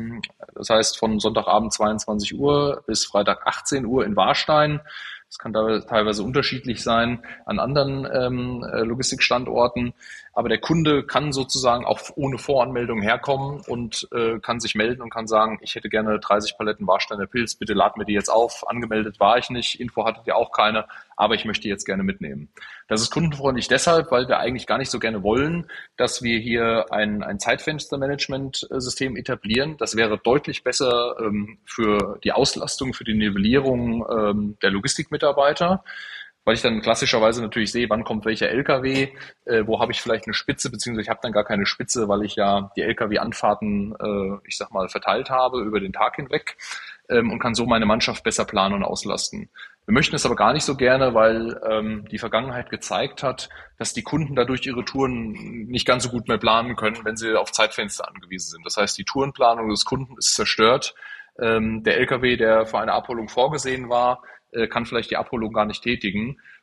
B: Das heißt, von Sonntagabend 22 Uhr bis Freitag 18 Uhr in Warstein. Das kann teilweise unterschiedlich sein an anderen Logistikstandorten. Aber der Kunde kann sozusagen auch ohne Voranmeldung herkommen und kann sich melden und kann sagen, ich hätte gerne 30 Paletten Warsteiner Pils, bitte lad mir die jetzt auf. Angemeldet war ich nicht, Info hattet ihr auch keine, aber ich möchte die jetzt gerne mitnehmen. Das ist kundenfreundlich deshalb, weil wir eigentlich gar nicht so gerne wollen, dass wir hier ein Zeitfenstermanagement-System etablieren. Das wäre deutlich besser für die Auslastung, für die Nivellierung der Logistikmitarbeiter, weil ich dann klassischerweise natürlich sehe, wann kommt welcher LKW, wo habe ich vielleicht eine Spitze, beziehungsweise ich habe dann gar keine Spitze, weil ich ja die LKW-Anfahrten, verteilt habe über den Tag hinweg und kann so meine Mannschaft besser planen und auslasten. Wir möchten es aber gar nicht so gerne, weil die Vergangenheit gezeigt hat, dass die Kunden dadurch ihre Touren nicht ganz so gut mehr planen können, wenn sie auf Zeitfenster angewiesen sind. Das heißt, die Tourenplanung des Kunden ist zerstört. Der LKW, der für eine Abholung vorgesehen war, kann vielleicht die Abholung gar nicht tätigen.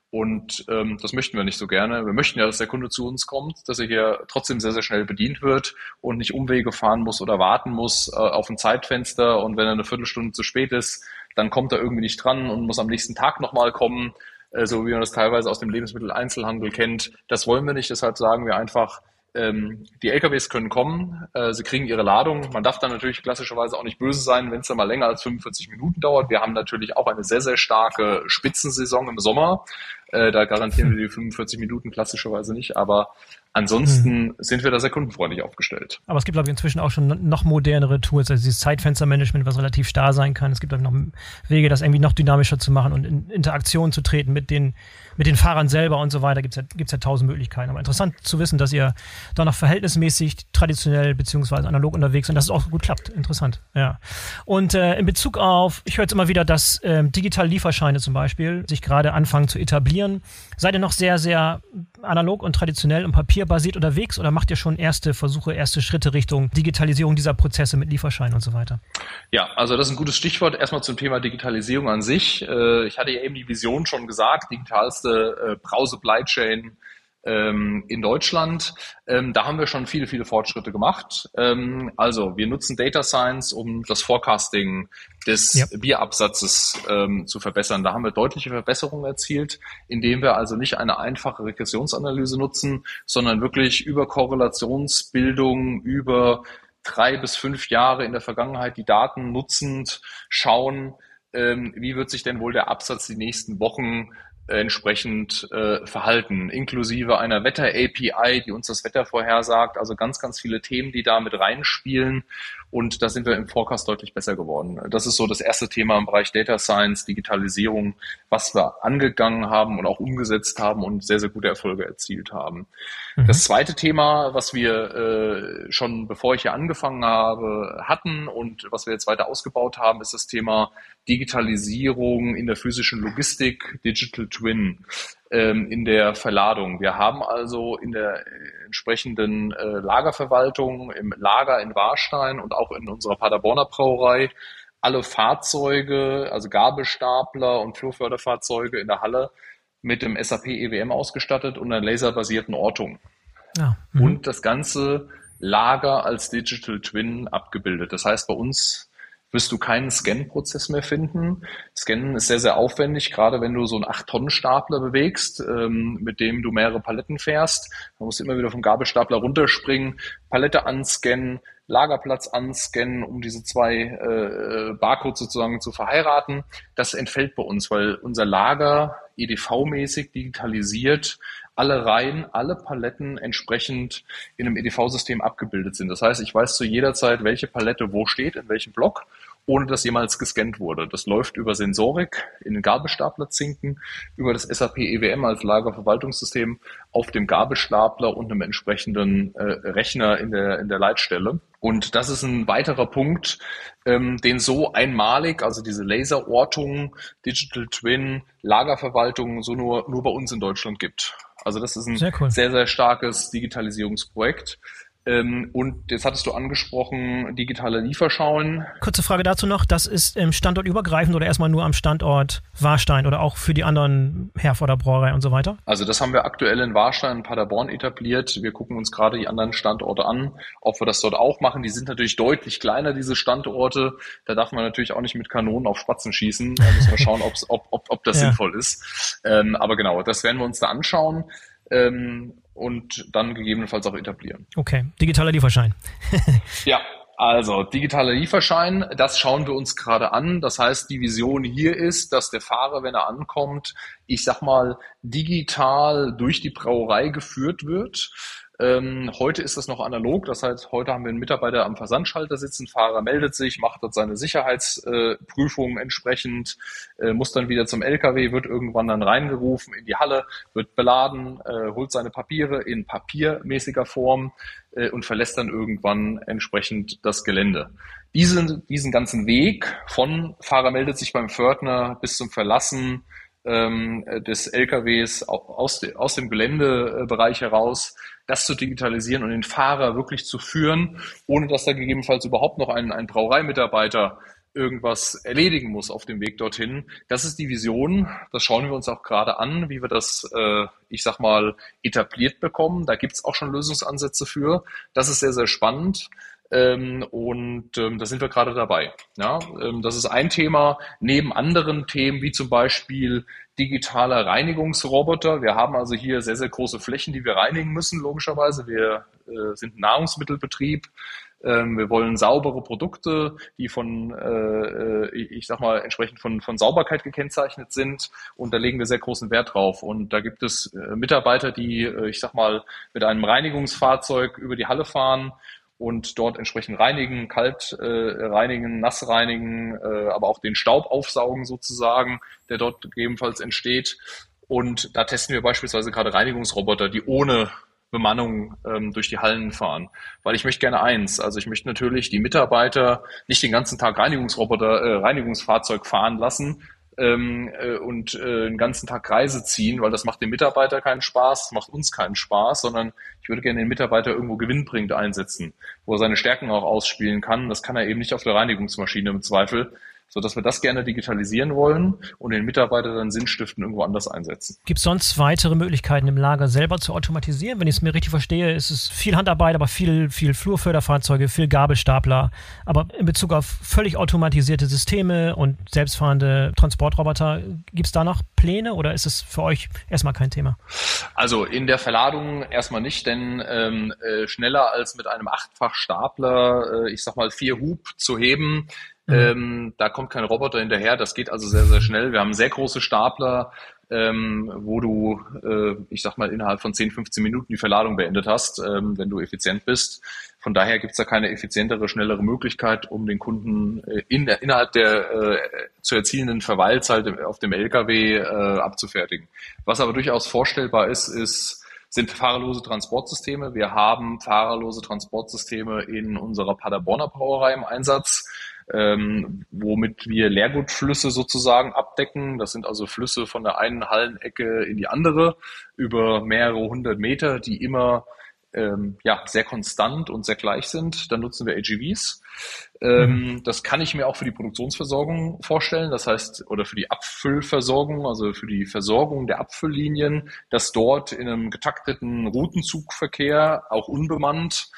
B: Und das möchten wir nicht so gerne. Wir möchten ja, dass der Kunde zu uns kommt, dass er hier trotzdem sehr, sehr schnell bedient wird und nicht Umwege fahren muss oder warten muss auf ein Zeitfenster. Und wenn er eine Viertelstunde zu spät ist, dann kommt er irgendwie nicht dran und muss am nächsten Tag nochmal kommen, so wie man das teilweise aus dem Lebensmitteleinzelhandel kennt. Das wollen wir nicht, deshalb sagen wir einfach, die LKWs können kommen, sie kriegen ihre Ladung. Man darf dann natürlich klassischerweise auch nicht böse sein, wenn es dann mal länger als 45 Minuten dauert. Wir haben natürlich auch eine sehr, sehr starke Spitzensaison im Sommer. Da garantieren wir die 45 Minuten klassischerweise nicht, aber ansonsten sind wir da sehr kundenfreundlich aufgestellt.
A: Aber es gibt, glaube ich, inzwischen auch schon noch modernere Tools, also dieses Zeitfenstermanagement, was relativ starr sein kann. Es gibt, glaube ich, noch Wege, das irgendwie noch dynamischer zu machen und in Interaktion zu treten mit den Fahrern selber und so weiter. Gibt's ja 1000 Möglichkeiten. Aber interessant zu wissen, dass ihr da noch verhältnismäßig traditionell beziehungsweise analog unterwegs seid und dass es auch gut klappt. Interessant, ja. Und in Bezug auf, ich höre jetzt immer wieder, dass digitale Lieferscheine zum Beispiel sich gerade anfangen zu etablieren. Seid ihr noch sehr, sehr analog und traditionell und papierbasiert unterwegs oder macht ihr schon erste Versuche, erste Schritte Richtung Digitalisierung dieser Prozesse mit Lieferscheinen und so weiter?
B: Ja, also das ist ein gutes Stichwort. Erstmal zum Thema Digitalisierung an sich. Ich hatte ja eben die Vision schon gesagt, digitalste Browser-Supply-Chain in Deutschland. Da haben wir schon viele, viele Fortschritte gemacht. Also wir nutzen Data Science, um das Forecasting des Bierabsatzes zu verbessern. Da haben wir deutliche Verbesserungen erzielt, indem wir also nicht eine einfache Regressionsanalyse nutzen, sondern wirklich über Korrelationsbildung, über 3 bis 5 Jahre in der Vergangenheit die Daten nutzend schauen, wie wird sich denn wohl der Absatz die nächsten Wochen entsprechend verhalten, inklusive einer Wetter-API, die uns das Wetter vorhersagt. Also ganz, ganz viele Themen, die da mit reinspielen. Und da sind wir im Forecast deutlich besser geworden. Das ist so das erste Thema im Bereich Data Science, Digitalisierung, was wir angegangen haben und auch umgesetzt haben und sehr, sehr gute Erfolge erzielt haben. Das zweite Thema, was wir schon bevor ich hier angefangen habe, hatten und was wir jetzt weiter ausgebaut haben, ist das Thema Digitalisierung in der physischen Logistik, Digital Twin in der Verladung. Wir haben also in der entsprechenden Lagerverwaltung, im Lager in Warstein und auch in unserer Paderborner Brauerei alle Fahrzeuge, also Gabelstapler und Flurförderfahrzeuge in der Halle mit dem SAP EWM ausgestattet und einer laserbasierten Ortung. Ja. Und das ganze Lager als Digital Twin abgebildet. Das heißt, bei uns wirst du keinen Scan-Prozess mehr finden. Scannen ist sehr, sehr aufwendig, gerade wenn du so einen 8-Tonnen-Stapler bewegst, mit dem du mehrere Paletten fährst. Man muss immer wieder vom Gabelstapler runterspringen, Palette anscannen, Lagerplatz anscannen, um diese 2 Barcodes sozusagen zu verheiraten. Das entfällt bei uns, weil unser Lager EDV-mäßig digitalisiert alle Reihen, alle Paletten entsprechend in einem EDV-System abgebildet sind. Das heißt, ich weiß zu jeder Zeit, welche Palette wo steht, in welchem Block, ohne dass jemals gescannt wurde. Das läuft über Sensorik in den Gabelstaplerzinken, über das SAP EWM als Lagerverwaltungssystem auf dem Gabelstapler und einem entsprechenden Rechner in der Leitstelle. Und das ist ein weiterer Punkt, den so einmalig, also diese Laserortung, Digital Twin, Lagerverwaltung so nur bei uns in Deutschland gibt. Also das ist ein sehr, cool, sehr, sehr starkes Digitalisierungsprojekt. Und jetzt hattest du angesprochen, digitale Lieferscheine.
A: Kurze Frage dazu noch, das ist standortübergreifend oder erstmal nur am Standort Warstein oder auch für die anderen Herforder Brauerei und so weiter?
B: Also das haben wir aktuell in Warstein und Paderborn etabliert. Wir gucken uns gerade die anderen Standorte an, ob wir das dort auch machen. Die sind natürlich deutlich kleiner, diese Standorte. Da darf man natürlich auch nicht mit Kanonen auf Spatzen schießen. Da müssen wir schauen, ob das sinnvoll ist. Aber genau, das werden wir uns da anschauen. Und dann gegebenenfalls auch etablieren.
A: Okay, digitaler Lieferschein.
B: Ja, also digitaler Lieferschein, das schauen wir uns gerade an. Das heißt, die Vision hier ist, dass der Fahrer, wenn er ankommt, ich sag mal, digital durch die Brauerei geführt wird. Heute ist das noch analog, das heißt, heute haben wir einen Mitarbeiter am Versandschalter sitzen, Fahrer meldet sich, macht dort seine Sicherheitsprüfung entsprechend, muss dann wieder zum LKW, wird irgendwann dann reingerufen in die Halle, wird beladen, holt seine Papiere in papiermäßiger Form und verlässt dann irgendwann entsprechend das Gelände. Diesen ganzen Weg von Fahrer meldet sich beim Pförtner bis zum Verlassen des LKWs aus dem Geländebereich heraus, das zu digitalisieren und den Fahrer wirklich zu führen, ohne dass da gegebenenfalls überhaupt noch ein Brauereimitarbeiter irgendwas erledigen muss auf dem Weg dorthin. Das ist die Vision. Das schauen wir uns auch gerade an, wie wir das, ich sag mal, etabliert bekommen. Da gibt's auch schon Lösungsansätze für. Das ist sehr, sehr spannend. Da sind wir gerade dabei. Ja, das ist ein Thema neben anderen Themen, wie zum Beispiel digitaler Reinigungsroboter. Wir haben also hier sehr, sehr große Flächen, die wir reinigen müssen, logischerweise. Wir sind ein Nahrungsmittelbetrieb. Wir wollen saubere Produkte, die ich sag mal, entsprechend von Sauberkeit gekennzeichnet sind. Und da legen wir sehr großen Wert drauf. Und da gibt es Mitarbeiter, die, ich sag mal, mit einem Reinigungsfahrzeug über die Halle fahren und dort entsprechend reinigen, kalt reinigen, nass reinigen, aber auch den Staub aufsaugen sozusagen, der dort gegebenenfalls entsteht. Und da testen wir beispielsweise gerade Reinigungsroboter, die ohne Bemannung durch die Hallen fahren. Weil ich möchte gerne eins, also ich möchte natürlich die Mitarbeiter nicht den ganzen Tag Reinigungsfahrzeug fahren lassen, den ganzen Tag Kreise ziehen, weil das macht dem Mitarbeiter keinen Spaß, macht uns keinen Spaß, sondern ich würde gerne den Mitarbeiter irgendwo gewinnbringend einsetzen, wo er seine Stärken auch ausspielen kann. Das kann er eben nicht auf der Reinigungsmaschine im Zweifel, sodass wir das gerne digitalisieren wollen und den Mitarbeiter dann sinnstiftend irgendwo anders einsetzen.
A: Gibt es sonst weitere Möglichkeiten im Lager selber zu automatisieren? Wenn ich es mir richtig verstehe, ist es viel Handarbeit, aber viel Flurförderfahrzeuge, viel Gabelstapler. Aber in Bezug auf völlig automatisierte Systeme und selbstfahrende Transportroboter, gibt es da noch Pläne oder ist es für euch erstmal kein Thema?
B: Also in der Verladung erstmal nicht, denn schneller als mit einem 8-fach-Stapler, ich sag mal 4 Hub zu heben, da kommt kein Roboter hinterher, das geht also sehr, sehr schnell. Wir haben sehr große Stapler, wo du, ich sag mal, innerhalb von 10, 15 Minuten die Verladung beendet hast, wenn du effizient bist. Von daher gibt's da keine effizientere, schnellere Möglichkeit, um den Kunden innerhalb der zu erzielenden Verweilzeit auf dem LKW abzufertigen. Was aber durchaus vorstellbar sind fahrerlose Transportsysteme. Wir haben fahrerlose Transportsysteme in unserer Paderborner Brauerei im Einsatz, womit wir Leergutflüsse sozusagen abdecken. Das sind also Flüsse von der einen Hallenecke in die andere über mehrere 100 Meter, die immer sehr konstant und sehr gleich sind. Dann nutzen wir AGVs. Das kann ich mir auch für die Produktionsversorgung vorstellen. Das heißt, oder für die Abfüllversorgung, also für die Versorgung der Abfülllinien, dass dort in einem getakteten Routenzugverkehr, auch unbemannt,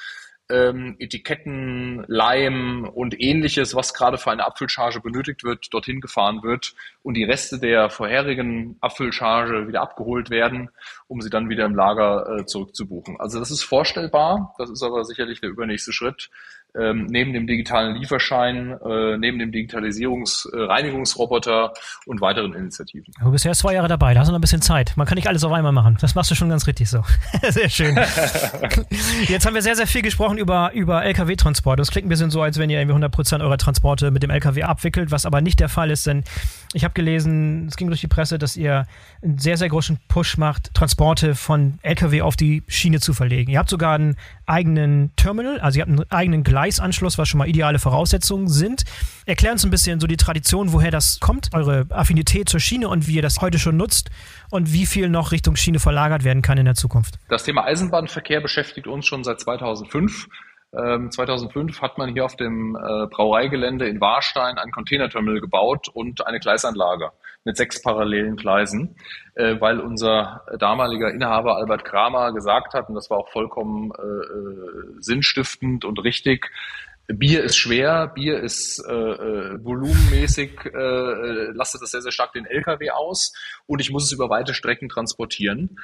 B: Etiketten, Leim und ähnliches, was gerade für eine Abfüllcharge benötigt wird, dorthin gefahren wird und die Reste der vorherigen Abfüllcharge wieder abgeholt werden, um sie dann wieder im Lager zurückzubuchen. Also das ist vorstellbar, das ist aber sicherlich der übernächste Schritt. Neben dem digitalen Lieferschein, neben dem Reinigungsroboter und weiteren Initiativen.
A: Du bist erst 2 Jahre dabei, da hast du noch ein bisschen Zeit. Man kann nicht alles auf einmal machen. Das machst du schon ganz richtig so. Sehr schön. Jetzt haben wir sehr, sehr viel gesprochen über LKW-Transport. Das klingt ein bisschen so, als wenn ihr irgendwie 100% eurer Transporte mit dem LKW abwickelt, was aber nicht der Fall ist, denn ich habe gelesen, es ging durch die Presse, dass ihr einen sehr, sehr großen Push macht, Transporte von LKW auf die Schiene zu verlegen. Ihr habt sogar einen eigenen Terminal, also ihr habt einen eigenen Gleisanschluss, was schon mal ideale Voraussetzungen sind. Erklär uns ein bisschen so die Tradition, woher das kommt, eure Affinität zur Schiene und wie ihr das heute schon nutzt und wie viel noch Richtung Schiene verlagert werden kann in der Zukunft.
B: Das Thema Eisenbahnverkehr beschäftigt uns schon seit 2005. 2005 hat man hier auf dem Brauereigelände in Warstein ein Containerterminal gebaut und eine Gleisanlage mit 6 parallelen Gleisen, weil unser damaliger Inhaber Albert Kramer gesagt hat, und das war auch vollkommen sinnstiftend und richtig, Bier ist schwer, Bier ist volumenmäßig, lastet das sehr, sehr stark den LKW aus und ich muss es über weite Strecken transportieren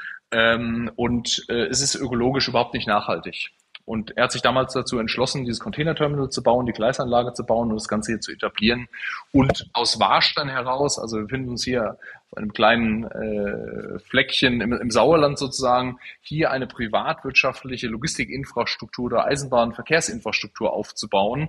B: es ist ökologisch überhaupt nicht nachhaltig. Und er hat sich damals dazu entschlossen, dieses Containerterminal zu bauen, die Gleisanlage zu bauen und das Ganze hier zu etablieren. Und aus Warstein heraus, also wir befinden uns hier auf einem kleinen Fleckchen im Sauerland sozusagen, hier eine privatwirtschaftliche Logistikinfrastruktur oder Eisenbahnverkehrsinfrastruktur aufzubauen,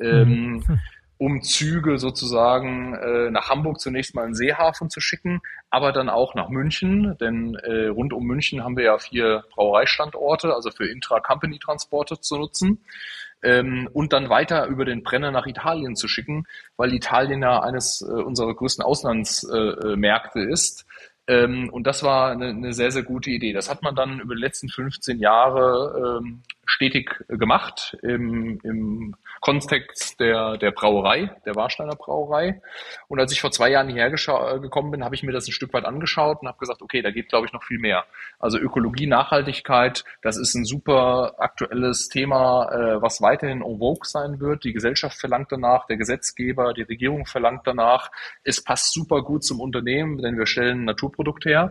B: um Züge sozusagen nach Hamburg zunächst mal in den Seehafen zu schicken, aber dann auch nach München, denn rund um München haben wir ja 4 Brauereistandorte, also für Intra-Company-Transporte zu nutzen und dann weiter über den Brenner nach Italien zu schicken, weil Italien ja eines unserer größten Auslandsmärkte ist. Und das war eine sehr, sehr gute Idee. Das hat man dann über die letzten 15 Jahre stetig gemacht im Kontext der Brauerei, der Warsteiner Brauerei. Und als ich vor 2 Jahren hierher gekommen bin, habe ich mir das ein Stück weit angeschaut und habe gesagt, okay, da geht, glaube ich, noch viel mehr. Also Ökologie, Nachhaltigkeit, das ist ein super aktuelles Thema, was weiterhin en vogue sein wird. Die Gesellschaft verlangt danach, der Gesetzgeber, die Regierung verlangt danach. Es passt super gut zum Unternehmen, denn wir stellen ein Naturprodukt her.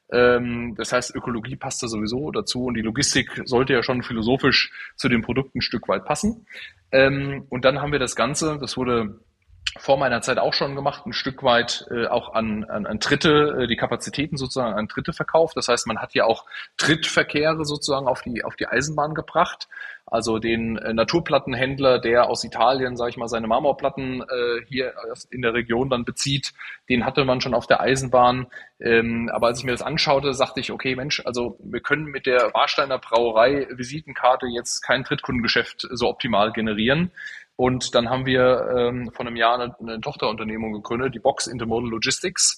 B: Das heißt, Ökologie passt da sowieso dazu und die Logistik sollte ja schon philosophisch zu den Produkten ein Stück weit passen. Und dann haben wir das Ganze, das wurde vor meiner Zeit auch schon gemacht, ein Stück weit auch an Dritte, die Kapazitäten sozusagen an Dritte verkauft. Das heißt, man hat ja auch Drittverkehre sozusagen auf die Eisenbahn gebracht. Also den Naturplattenhändler, der aus Italien, sage ich mal, seine Marmorplatten hier in der Region dann bezieht, den hatte man schon auf der Eisenbahn. Aber als ich mir das anschaute, sagte ich, okay, Mensch, also wir können mit der Warsteiner Brauerei Visitenkarte jetzt kein Drittkundengeschäft so optimal generieren. Und dann haben wir vor einem Jahr eine Tochterunternehmung gegründet, die Box Intermodal Logistics,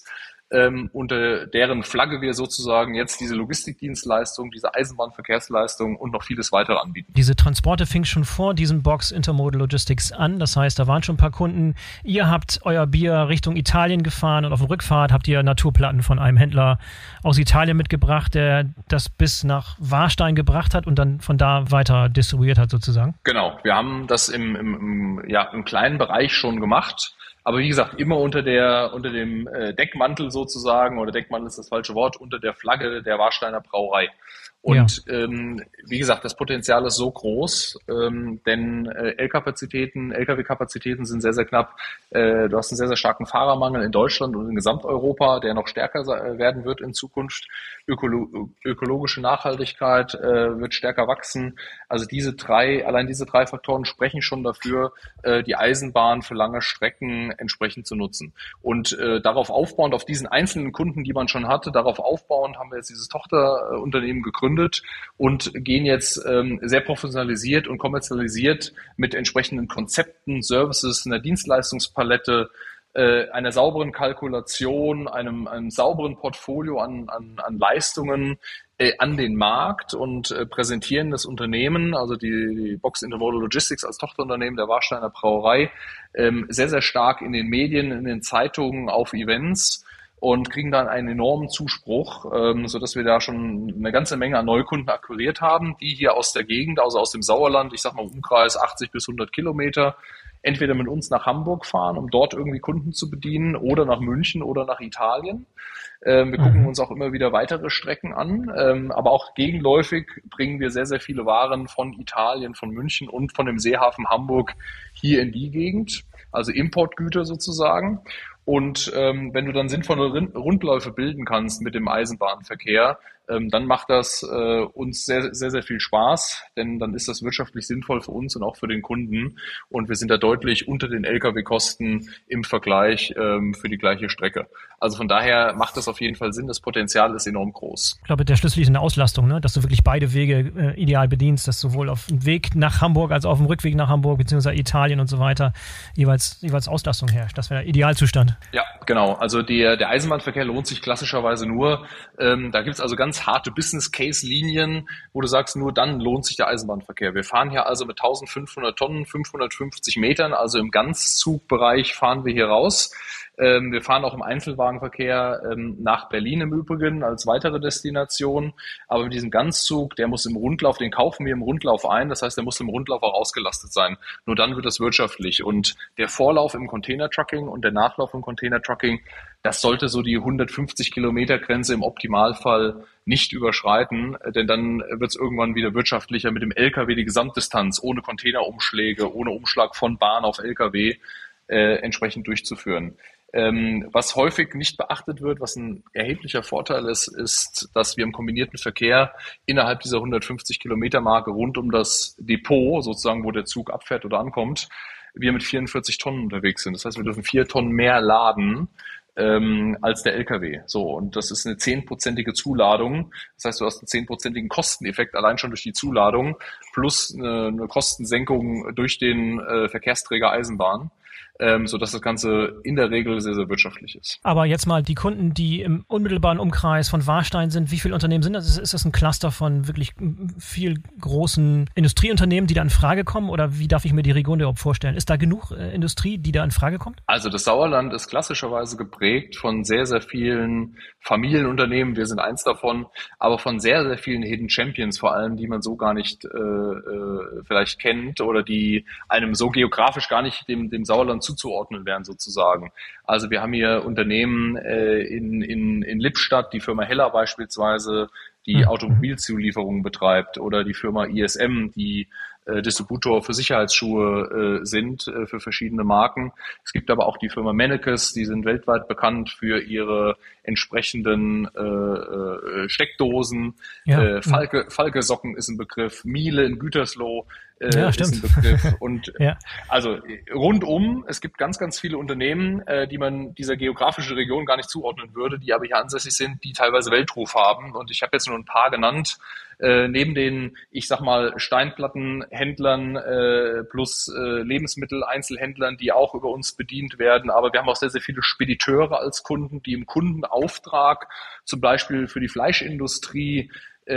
B: unter deren Flagge wir sozusagen jetzt diese Logistikdienstleistung, diese Eisenbahnverkehrsleistung und noch vieles weitere anbieten.
A: Diese Transporte fing schon vor diesen Box Intermodal Logistics an. Das heißt, da waren schon ein paar Kunden. Ihr habt euer Bier Richtung Italien gefahren und auf der Rückfahrt habt ihr Naturplatten von einem Händler aus Italien mitgebracht, der das bis nach Warstein gebracht hat und dann von da weiter distribuiert hat sozusagen.
B: Genau, wir haben das im kleinen Bereich schon gemacht. Aber wie gesagt, immer unter dem Deckmantel sozusagen, oder Deckmantel ist das falsche Wort, unter der Flagge der Warsteiner Brauerei. Und wie gesagt, das Potenzial ist so groß, denn Lkw-Kapazitäten sind sehr, sehr knapp. Du hast einen sehr, sehr starken Fahrermangel in Deutschland und in Gesamteuropa, der noch stärker werden wird in Zukunft. Ökologische Nachhaltigkeit wird stärker wachsen. Also allein diese drei Faktoren sprechen schon dafür, die Eisenbahn für lange Strecken entsprechend zu nutzen. Und darauf aufbauend, auf diesen einzelnen Kunden, die man schon hatte, darauf aufbauend haben wir jetzt dieses Tochterunternehmen gegründet und gehen jetzt sehr professionalisiert und kommerzialisiert mit entsprechenden Konzepten, Services, einer Dienstleistungspalette, einer sauberen Kalkulation, einem sauberen Portfolio an Leistungen an den Markt und präsentieren das Unternehmen, also die Box Intermodal Logistics als Tochterunternehmen der Warsteiner Brauerei, sehr, sehr stark in den Medien, in den Zeitungen, auf Events und kriegen dann einen enormen Zuspruch, sodass wir da schon eine ganze Menge an Neukunden akquiriert haben, die hier aus der Gegend, also aus dem Sauerland, ich sag mal Umkreis 80 bis 100 Kilometer, entweder mit uns nach Hamburg fahren, um dort irgendwie Kunden zu bedienen, oder nach München oder nach Italien. Wir gucken uns auch immer wieder weitere Strecken an, aber auch gegenläufig bringen wir sehr, sehr viele Waren von Italien, von München und von dem Seehafen Hamburg hier in die Gegend, also Importgüter sozusagen. Und wenn du dann sinnvolle Rundläufe bilden kannst mit dem Eisenbahnverkehr, dann macht das uns sehr, sehr, sehr viel Spaß, denn dann ist das wirtschaftlich sinnvoll für uns und auch für den Kunden. Und wir sind da deutlich unter den Lkw-Kosten im Vergleich für die gleiche Strecke. Also von daher macht das auf jeden Fall Sinn. Das Potenzial ist enorm groß.
A: Ich glaube, der Schlüssel ist in der Auslastung, ne? Dass du wirklich beide Wege ideal bedienst, dass sowohl auf dem Weg nach Hamburg als auch auf dem Rückweg nach Hamburg beziehungsweise Italien und so weiter jeweils Auslastung herrscht. Das wäre der Idealzustand.
B: Ja, genau. Also der Eisenbahnverkehr lohnt sich klassischerweise nur. Da gibt's also ganz harte Business-Case-Linien, wo du sagst, nur dann lohnt sich der Eisenbahnverkehr. Wir fahren hier also mit 1500 Tonnen, 550 Metern, also im Ganzzugbereich fahren wir hier raus. Wir fahren auch im Einzelwagenverkehr nach Berlin im Übrigen als weitere Destination. Aber mit diesem Ganzzug, der muss im Rundlauf, den kaufen wir im Rundlauf ein. Das heißt, der muss im Rundlauf auch ausgelastet sein. Nur dann wird das wirtschaftlich. Und der Vorlauf im Container-Trucking und der Nachlauf im Container-Trucking, das sollte so die 150 Kilometer Grenze im Optimalfall nicht überschreiten, denn dann wird es irgendwann wieder wirtschaftlicher mit dem LKW die Gesamtdistanz ohne Containerumschläge, ohne Umschlag von Bahn auf LKW entsprechend durchzuführen. Was häufig nicht beachtet wird, was ein erheblicher Vorteil ist, dass wir im kombinierten Verkehr innerhalb dieser 150 Kilometer Marke rund um das Depot, sozusagen, wo der Zug abfährt oder ankommt, wir mit 44 Tonnen unterwegs sind. Das heißt, wir dürfen 4 Tonnen mehr laden als der LKW. So, und das ist eine 10-prozentige Zuladung. Das heißt, du hast einen 10-prozentigen Kosteneffekt allein schon durch die Zuladung plus eine Kostensenkung durch den Verkehrsträger Eisenbahn. sodass das Ganze in der Regel sehr, sehr wirtschaftlich ist.
A: Aber jetzt mal die Kunden, die im unmittelbaren Umkreis von Warstein sind, wie viele Unternehmen sind das? Ist das ein Cluster von wirklich viel großen Industrieunternehmen, die da in Frage kommen? Oder wie darf ich mir die Region überhaupt vorstellen? Ist da genug Industrie, die da in Frage kommt?
B: Also das Sauerland ist klassischerweise geprägt von sehr, sehr vielen Familienunternehmen. Wir sind eins davon, aber von sehr, sehr vielen Hidden Champions vor allem, die man so gar nicht vielleicht kennt oder die einem so geografisch gar nicht dem Sauerland zuzuordnen wären sozusagen. Also wir haben hier Unternehmen in Lippstadt, die Firma Heller beispielsweise, die Automobilzulieferungen betreibt, oder die Firma ISM, die Distributor für Sicherheitsschuhe sind, für verschiedene Marken. Es gibt aber auch die Firma Mennekes, die sind weltweit bekannt für ihre entsprechenden Steckdosen.
A: Ja.
B: Falke Socken ist ein Begriff, Miele in Gütersloh ist ein
A: Stimmt.
B: Begriff. Und
A: Ja.
B: also rundum, es gibt ganz, ganz viele Unternehmen, die man dieser geografischen Region gar nicht zuordnen würde, die aber hier ansässig sind, die teilweise Weltruf haben. Und ich habe jetzt nur ein paar genannt. Neben den, ich sag mal, Steinplattenhändlern plus Lebensmitteleinzelhändlern, die auch über uns bedient werden. Aber wir haben auch sehr, sehr viele Spediteure als Kunden, die im Kundenauftrag zum Beispiel für die Fleischindustrie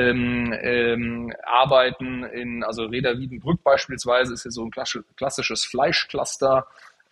B: arbeiten. Also Reda Wiedenbrück beispielsweise ist ja so ein klassisches Fleischcluster,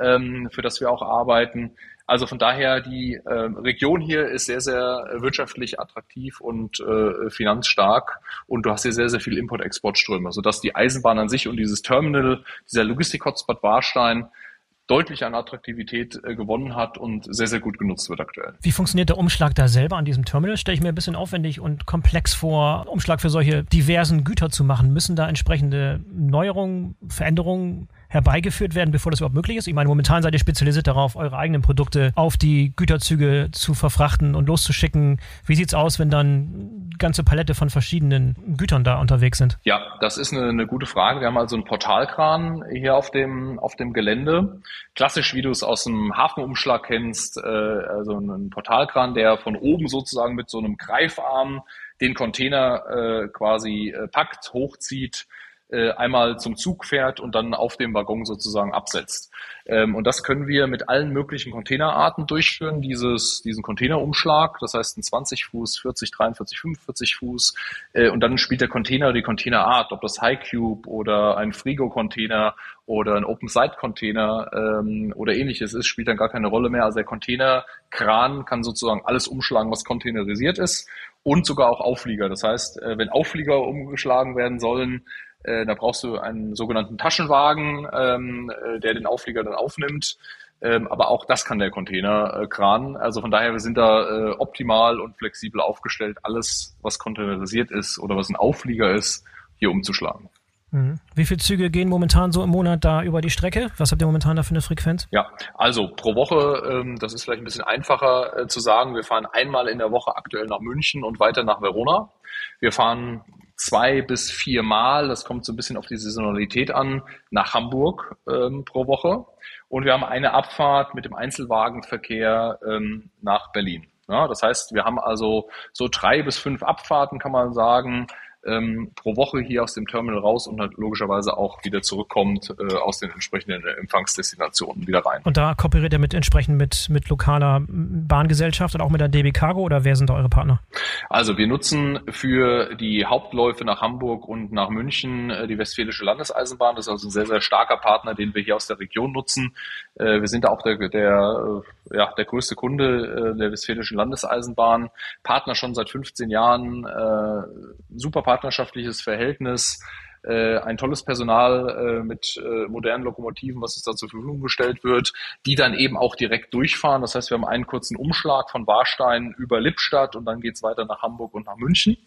B: für das wir auch arbeiten. Also von daher, die Region hier ist sehr, sehr wirtschaftlich attraktiv und finanzstark, und du hast hier sehr, sehr viel Import-Export-Ströme, sodass die Eisenbahn an sich und dieses Terminal, dieser Logistik-Hotspot Warstein, deutlich an Attraktivität gewonnen hat und sehr, sehr gut genutzt wird aktuell.
A: Wie funktioniert der Umschlag da selber an diesem Terminal? Stelle ich mir ein bisschen aufwendig und komplex vor, Umschlag für solche diversen Güter zu machen. Müssen da entsprechende Neuerungen, Veränderungen herbeigeführt werden, bevor das überhaupt möglich ist? Ich meine, momentan seid ihr spezialisiert darauf, eure eigenen Produkte auf die Güterzüge zu verfrachten und loszuschicken. Wie sieht's aus, wenn dann ganze Palette von verschiedenen Gütern da unterwegs sind?
B: Ja, das ist eine gute Frage. Wir haben also einen Portalkran hier auf dem Gelände. Klassisch, wie du es aus dem Hafenumschlag kennst, also ein Portalkran, der von oben sozusagen mit so einem Greifarm den Container quasi packt, hochzieht, einmal zum Zug fährt und dann auf dem Waggon sozusagen absetzt. Und das können wir mit allen möglichen Containerarten durchführen, diesen Containerumschlag, das heißt ein 20 Fuß, 40, 43, 45 Fuß. Und dann spielt der Container die Containerart, ob das High Cube oder ein Frigo-Container oder ein Open-Side-Container oder ähnliches ist, spielt dann gar keine Rolle mehr. Also der Containerkran kann sozusagen alles umschlagen, was containerisiert ist, und sogar auch Auflieger. Das heißt, wenn Auflieger umgeschlagen werden sollen, da brauchst du einen sogenannten Taschenwagen, der den Auflieger dann aufnimmt. Aber auch das kann der Containerkran. Also von daher, wir sind da optimal und flexibel aufgestellt, alles, was containerisiert ist oder was ein Auflieger ist, hier umzuschlagen.
A: Wie viele Züge gehen momentan so im Monat da über die Strecke? Was habt ihr momentan da für eine Frequenz?
B: Ja, also pro Woche, das ist vielleicht ein bisschen einfacher zu sagen, wir fahren einmal in der Woche aktuell nach München und weiter nach Verona. Wir fahren 2 bis 4 Mal, das kommt so ein bisschen auf die Saisonalität an, nach Hamburg pro Woche. Und wir haben eine Abfahrt mit dem Einzelwagenverkehr nach Berlin. Ja, das heißt, wir haben also so 3 bis 5 Abfahrten, kann man sagen, pro Woche hier aus dem Terminal raus und halt logischerweise auch wieder zurückkommt aus den entsprechenden Empfangsdestinationen wieder rein.
A: Und da kooperiert ihr entsprechend mit lokaler Bahngesellschaft und auch mit der DB Cargo, oder wer sind da eure Partner?
B: Also wir nutzen für die Hauptläufe nach Hamburg und nach München die Westfälische Landeseisenbahn. Das ist also ein sehr, sehr starker Partner, den wir hier aus der Region nutzen. Wir sind da auch der größte Kunde der Westfälischen Landeseisenbahn. Partner schon seit 15 Jahren, super partnerschaftliches Verhältnis, ein tolles Personal mit modernen Lokomotiven, was uns da zur Verfügung gestellt wird, die dann eben auch direkt durchfahren. Das heißt, wir haben einen kurzen Umschlag von Warstein über Lippstadt und dann geht's weiter nach Hamburg und nach München.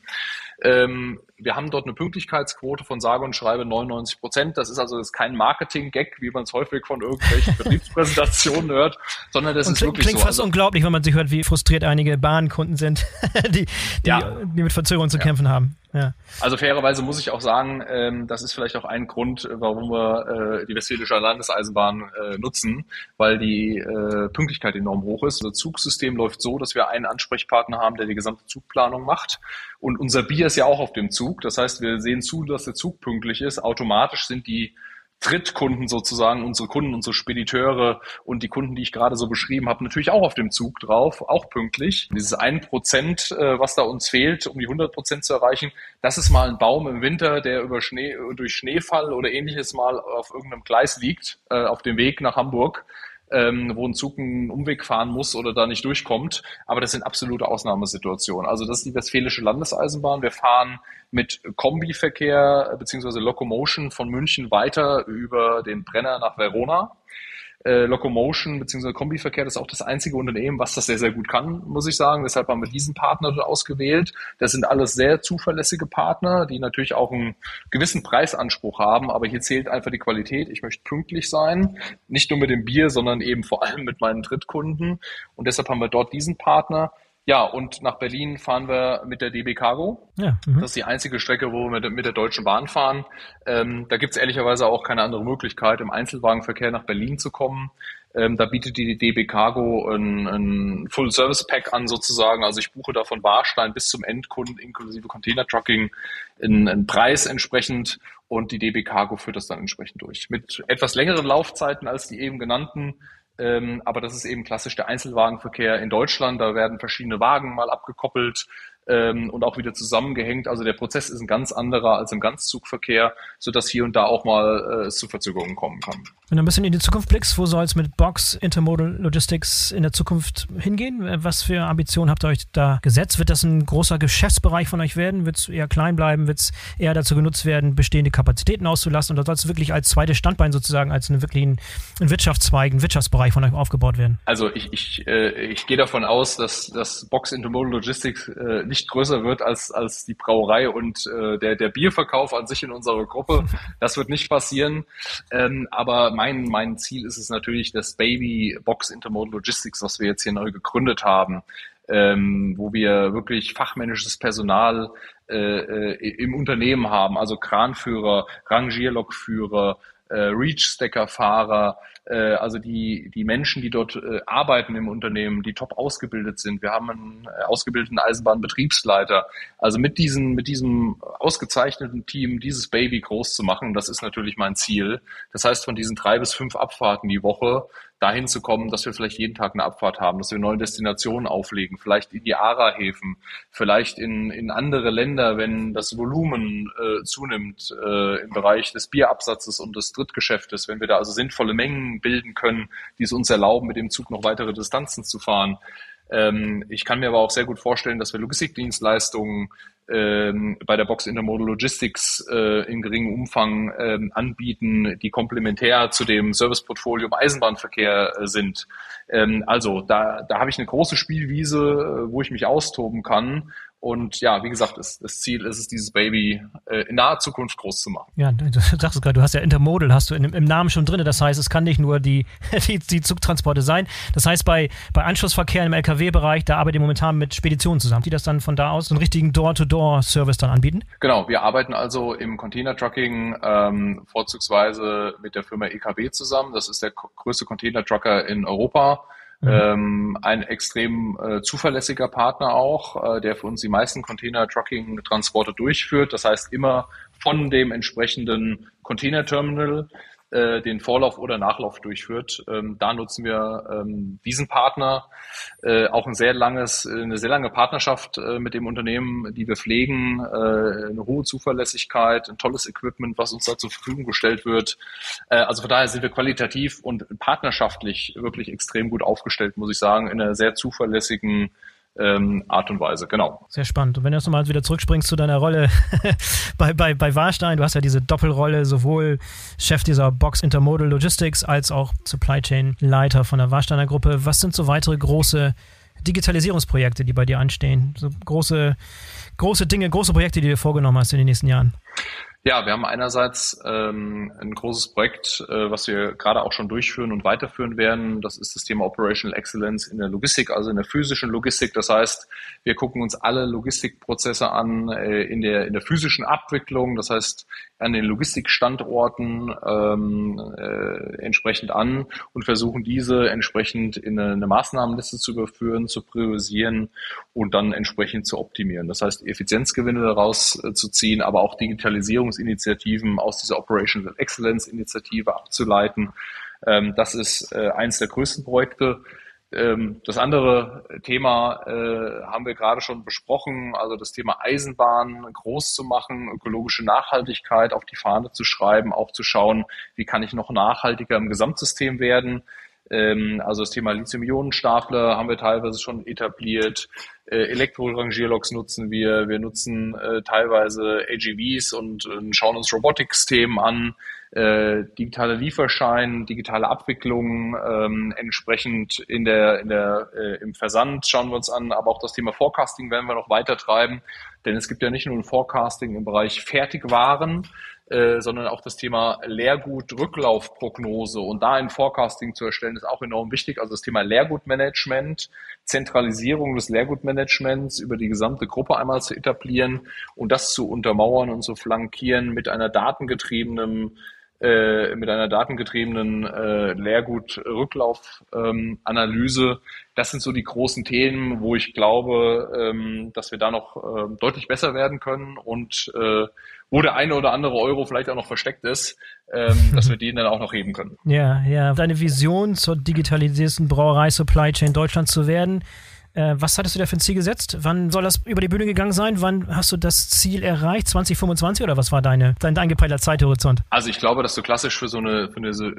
B: Wir haben dort eine Pünktlichkeitsquote von sage und schreibe 99%. Das ist kein Marketing-Gag, wie man es häufig von irgendwelchen Betriebspräsentationen hört, sondern das ist wirklich so.
A: Klingt fast unglaublich, wenn man sich hört, wie frustriert einige Bahnkunden sind, die mit Verzögerungen zu kämpfen haben. Ja. Also
B: fairerweise muss ich auch sagen, das ist vielleicht auch ein Grund, warum wir die Westfälische Landeseisenbahn nutzen, weil die Pünktlichkeit enorm hoch ist. Unser Zugsystem läuft so, dass wir einen Ansprechpartner haben, der die gesamte Zugplanung macht. Und unser Bier ist ja auch auf dem Zug. Das heißt, wir sehen zu, dass der Zug pünktlich ist. Automatisch sind die Drittkunden sozusagen, unsere Kunden, unsere Spediteure und die Kunden, die ich gerade so beschrieben habe, natürlich auch auf dem Zug drauf, auch pünktlich. Dieses 1%, was da uns fehlt, um die 100% zu erreichen, das ist mal ein Baum im Winter, der durch Schneefall oder ähnliches mal auf irgendeinem Gleis liegt, auf dem Weg nach Hamburg, wo ein Zug einen Umweg fahren muss oder da nicht durchkommt. Aber das sind absolute Ausnahmesituationen. Also das ist die Westfälische Landeseisenbahn. Wir fahren mit Kombiverkehr beziehungsweise Locomotion von München weiter über den Brenner nach Verona. Locomotion bzw. Kombiverkehr, das ist auch das einzige Unternehmen, was das sehr, sehr gut kann, muss ich sagen. Deshalb haben wir diesen Partner dort ausgewählt. Das sind alles sehr zuverlässige Partner, die natürlich auch einen gewissen Preisanspruch haben, aber hier zählt einfach die Qualität. Ich möchte pünktlich sein, nicht nur mit dem Bier, sondern eben vor allem mit meinen Drittkunden. Und deshalb haben wir dort diesen Partner. Ja, und nach Berlin fahren wir mit der DB Cargo. Ja, das ist die einzige Strecke, wo wir mit der Deutschen Bahn fahren. Da gibt's ehrlicherweise auch keine andere Möglichkeit, im Einzelwagenverkehr nach Berlin zu kommen. Da bietet die DB Cargo ein Full-Service-Pack an sozusagen. Also ich buche da von Warstein bis zum Endkunden inklusive Container-Trucking einen Preis entsprechend und die DB Cargo führt das dann entsprechend durch. Mit etwas längeren Laufzeiten als die eben genannten. Aber das ist eben klassisch der Einzelwagenverkehr in Deutschland. Da werden verschiedene Wagen mal abgekoppelt und auch wieder zusammengehängt. Also der Prozess ist ein ganz anderer als im Ganzzugverkehr, sodass hier und da auch mal es zu Verzögerungen kommen kann.
A: Wenn du ein bisschen in die Zukunft blickst, wo soll es mit Box Intermodal Logistics in der Zukunft hingehen? Was für Ambitionen habt ihr euch da gesetzt? Wird das ein großer Geschäftsbereich von euch werden? Wird es eher klein bleiben? Wird es eher dazu genutzt werden, bestehende Kapazitäten auszulassen? Oder soll es wirklich als zweites Standbein sozusagen, als einen wirklichen Wirtschaftszweig, ein Wirtschaftsbereich von euch aufgebaut werden?
B: Also ich gehe davon aus, dass Box Intermodal Logistics nicht größer wird als die Brauerei und der Bierverkauf an sich in unserer Gruppe. Das wird nicht passieren. Aber mein Ziel ist es natürlich, das Baby Box Intermodal Logistics, was wir jetzt hier neu gegründet haben, wo wir wirklich fachmännisches Personal im Unternehmen haben, also Kranführer, Rangierlokführer, Reach-Stacker-Fahrer, also die Menschen, die dort arbeiten im Unternehmen, die top ausgebildet sind. Wir haben einen ausgebildeten Eisenbahnbetriebsleiter. Also mit diesem ausgezeichneten Team dieses Baby groß zu machen, das ist natürlich mein Ziel. Das heißt, von diesen 3 bis 5 Abfahrten die Woche dahin zu kommen, dass wir vielleicht jeden Tag eine Abfahrt haben, dass wir neue Destinationen auflegen, vielleicht in die ARA-Häfen, vielleicht in andere Länder, wenn das Volumen zunimmt im Bereich des Bierabsatzes und des Drittgeschäftes, wenn wir da also sinnvolle Mengen bilden können, die es uns erlauben, mit dem Zug noch weitere Distanzen zu fahren. Ich kann mir aber auch sehr gut vorstellen, dass wir Logistikdienstleistungen bei der Box Intermodal Logistics in geringem Umfang anbieten, die komplementär zu dem Serviceportfolio im Eisenbahnverkehr sind. Also da habe ich eine große Spielwiese, wo ich mich austoben kann. Und ja, wie gesagt, das Ziel ist es, dieses Baby in naher Zukunft groß zu machen.
A: Ja, du sagst es gerade, du hast ja Intermodal, hast du im Namen schon drin. Das heißt, es kann nicht nur die Zugtransporte sein. Das heißt, bei Anschlussverkehr im LKW-Bereich, da arbeitet ihr momentan mit Speditionen zusammen, die das dann von da aus einen richtigen Door-to-Door-Service dann anbieten?
B: Genau, wir arbeiten also im Container-Trucking vorzugsweise mit der Firma EKB zusammen. Das ist der größte Container-Trucker in Europa. Ein extrem zuverlässiger Partner auch, der für uns die meisten Container-Trucking-Transporte durchführt. Das heißt, immer von dem entsprechenden Container-Terminal den Vorlauf oder Nachlauf durchführt. Da nutzen wir diesen Partner, auch eine sehr lange Partnerschaft mit dem Unternehmen, die wir pflegen, eine hohe Zuverlässigkeit, ein tolles Equipment, was uns da zur Verfügung gestellt wird. Also von daher sind wir qualitativ und partnerschaftlich wirklich extrem gut aufgestellt, muss ich sagen, in einer sehr zuverlässigen Art und Weise, genau.
A: Sehr spannend. Und wenn du jetzt nochmal wieder zurückspringst zu deiner Rolle bei Warstein, du hast ja diese Doppelrolle, sowohl Chef dieser Box Intermodal Logistics als auch Supply Chain Leiter von der Warsteiner Gruppe. Was sind so weitere große Digitalisierungsprojekte, die bei dir anstehen? So große Dinge, große Projekte, die du dir vorgenommen hast in den nächsten Jahren?
B: Ja, wir haben einerseits ein großes Projekt, was wir gerade auch schon durchführen und weiterführen werden. Das ist das Thema Operational Excellence in der Logistik, also in der physischen Logistik. Das heißt, wir gucken uns alle Logistikprozesse an in der physischen Abwicklung, das heißt an den Logistikstandorten entsprechend an und versuchen diese entsprechend in eine Maßnahmenliste zu überführen, zu priorisieren und dann entsprechend zu optimieren. Das heißt, Effizienzgewinne daraus zu ziehen, aber auch Digitalisierung Digitalisierungsinitiativen aus dieser Operational Excellence Initiative abzuleiten. Das ist eins der größten Projekte. Das andere Thema haben wir gerade schon besprochen, also das Thema Eisenbahn groß zu machen, ökologische Nachhaltigkeit auf die Fahne zu schreiben, auch zu schauen, wie kann ich noch nachhaltiger im Gesamtsystem werden. Also das Thema Lithium-Ionen-Stapler haben wir teilweise schon etabliert. Elektrorangierloks nutzen wir. Wir nutzen teilweise AGVs und schauen uns Robotics-Themen an. Digitale Lieferschein, digitale Abwicklung, entsprechend im Versand schauen wir uns an, aber auch das Thema Forecasting werden wir noch weiter treiben, denn es gibt ja nicht nur ein Forecasting im Bereich Fertigwaren, sondern auch das Thema Leergut-Rücklaufprognose und da ein Forecasting zu erstellen, ist auch enorm wichtig. Also das Thema Leergutmanagement, Zentralisierung des Leergutmanagements über die gesamte Gruppe einmal zu etablieren und das zu untermauern und zu flankieren mit einer datengetriebenen Leergut-Rücklauf-Analyse. Das sind so die großen Themen, wo ich glaube, dass wir da noch deutlich besser werden können und wo der eine oder andere Euro vielleicht auch noch versteckt ist, dass wir den dann auch noch heben können.
A: Ja. Deine Vision zur digitalisierten Brauerei-Supply Chain Deutschland zu werden, was hattest du da für ein Ziel gesetzt? Wann soll das über die Bühne gegangen sein? Wann hast du das Ziel erreicht? 2025 oder was war dein eingepeilter Zeithorizont?
B: Also ich glaube, dass du klassisch es ist immer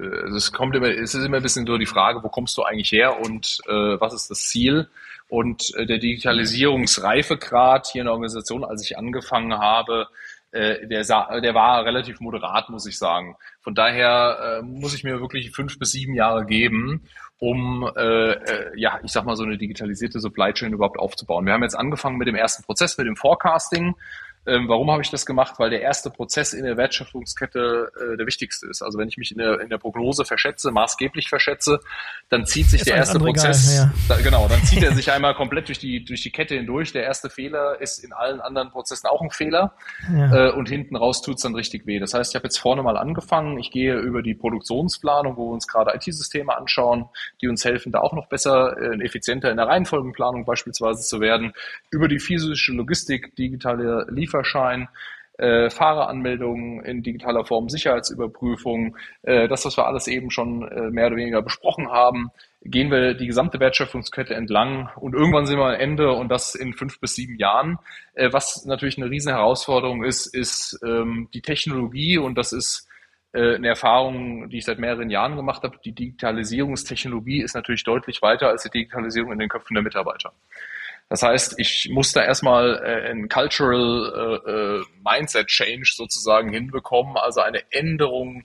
B: ein bisschen so die Frage, wo kommst du eigentlich her und was ist das Ziel? Und der Digitalisierungsreifegrad hier in der Organisation, als ich angefangen habe, der war relativ moderat, muss ich sagen. Von daher muss ich mir wirklich 5 bis 7 Jahre geben, um ich sag mal so eine digitalisierte Supply Chain überhaupt aufzubauen. Wir haben jetzt angefangen mit dem ersten Prozess, mit dem Forecasting. Warum habe ich das gemacht? Weil der erste Prozess in der Wertschöpfungskette der wichtigste ist. Also wenn ich mich in der Prognose maßgeblich verschätze, dann zieht sich der erste Prozess, dann zieht er sich einmal komplett durch die Kette hindurch. Der erste Fehler ist in allen anderen Prozessen auch ein Fehler und hinten raus tut's dann richtig weh. Das heißt, ich habe jetzt vorne mal angefangen. Ich gehe über die Produktionsplanung, wo wir uns gerade IT-Systeme anschauen, die uns helfen, da auch noch besser, effizienter in der Reihenfolgenplanung beispielsweise zu werden, über die physische Logistik, digitale Lieferschein, Fahreranmeldungen in digitaler Form, Sicherheitsüberprüfung, das, was wir alles eben schon mehr oder weniger besprochen haben, gehen wir die gesamte Wertschöpfungskette entlang und irgendwann sind wir am Ende und das in 5 bis 7 Jahren. Was natürlich eine riesen Herausforderung ist die Technologie und das ist eine Erfahrung, die ich seit mehreren Jahren gemacht habe. Die Digitalisierungstechnologie ist natürlich deutlich weiter als die Digitalisierung in den Köpfen der Mitarbeiter. Das heißt, ich muss da erstmal ein Cultural Mindset Change sozusagen hinbekommen, also eine Änderung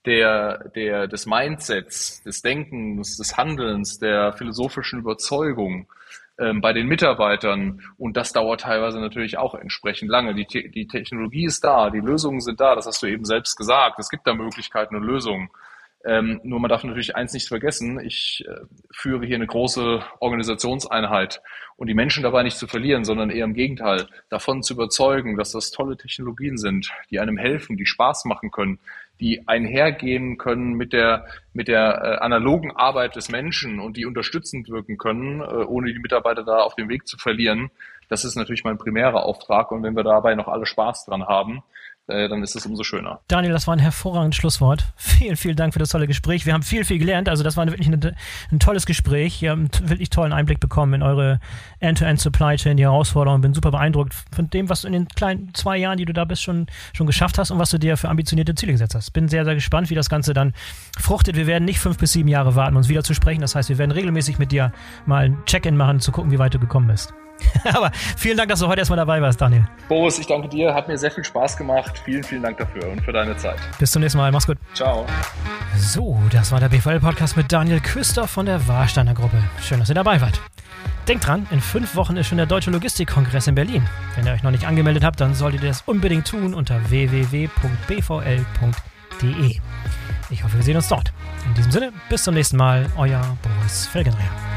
B: des Mindsets, des Denkens, des Handelns, der philosophischen Überzeugung bei den Mitarbeitern. Und das dauert teilweise natürlich auch entsprechend lange. Die Technologie ist da, die Lösungen sind da, das hast du eben selbst gesagt. Es gibt da Möglichkeiten und Lösungen. Nur man darf natürlich eins nicht vergessen, ich führe hier eine große Organisationseinheit und die Menschen dabei nicht zu verlieren, sondern eher im Gegenteil, davon zu überzeugen, dass das tolle Technologien sind, die einem helfen, die Spaß machen können, die einhergehen können mit der analogen Arbeit des Menschen und die unterstützend wirken können, ohne die Mitarbeiter da auf dem Weg zu verlieren. Das ist natürlich mein primärer Auftrag und wenn wir dabei noch alle Spaß dran haben, dann ist es umso schöner.
A: Daniel, das war ein hervorragendes Schlusswort. Vielen, vielen Dank für das tolle Gespräch. Wir haben viel, viel gelernt. Also das war wirklich ein tolles Gespräch. Wir haben einen wirklich tollen Einblick bekommen in eure End-to-End-Supply Chain, die Herausforderungen. Bin super beeindruckt von dem, was du in den kleinen 2 Jahren, die du da bist, schon geschafft hast und was du dir für ambitionierte Ziele gesetzt hast. Bin sehr, sehr gespannt, wie das Ganze dann fruchtet. Wir werden nicht 5 bis 7 Jahre warten, uns wieder zu sprechen. Das heißt, wir werden regelmäßig mit dir mal ein Check-in machen, zu gucken, wie weit du gekommen bist. Aber vielen Dank, dass du heute erstmal dabei warst, Daniel.
B: Boris, ich danke dir. Hat mir sehr viel Spaß gemacht. Vielen, vielen Dank dafür und für deine Zeit.
A: Bis zum nächsten Mal. Mach's gut.
B: Ciao.
A: So, das war der BVL-Podcast mit Daniel Küster von der Warsteiner Gruppe. Schön, dass ihr dabei wart. Denkt dran, in 5 Wochen ist schon der Deutsche Logistikkongress in Berlin. Wenn ihr euch noch nicht angemeldet habt, dann solltet ihr das unbedingt tun unter www.bvl.de. Ich hoffe, wir sehen uns dort. In diesem Sinne, bis zum nächsten Mal. Euer Boris Felgendreher.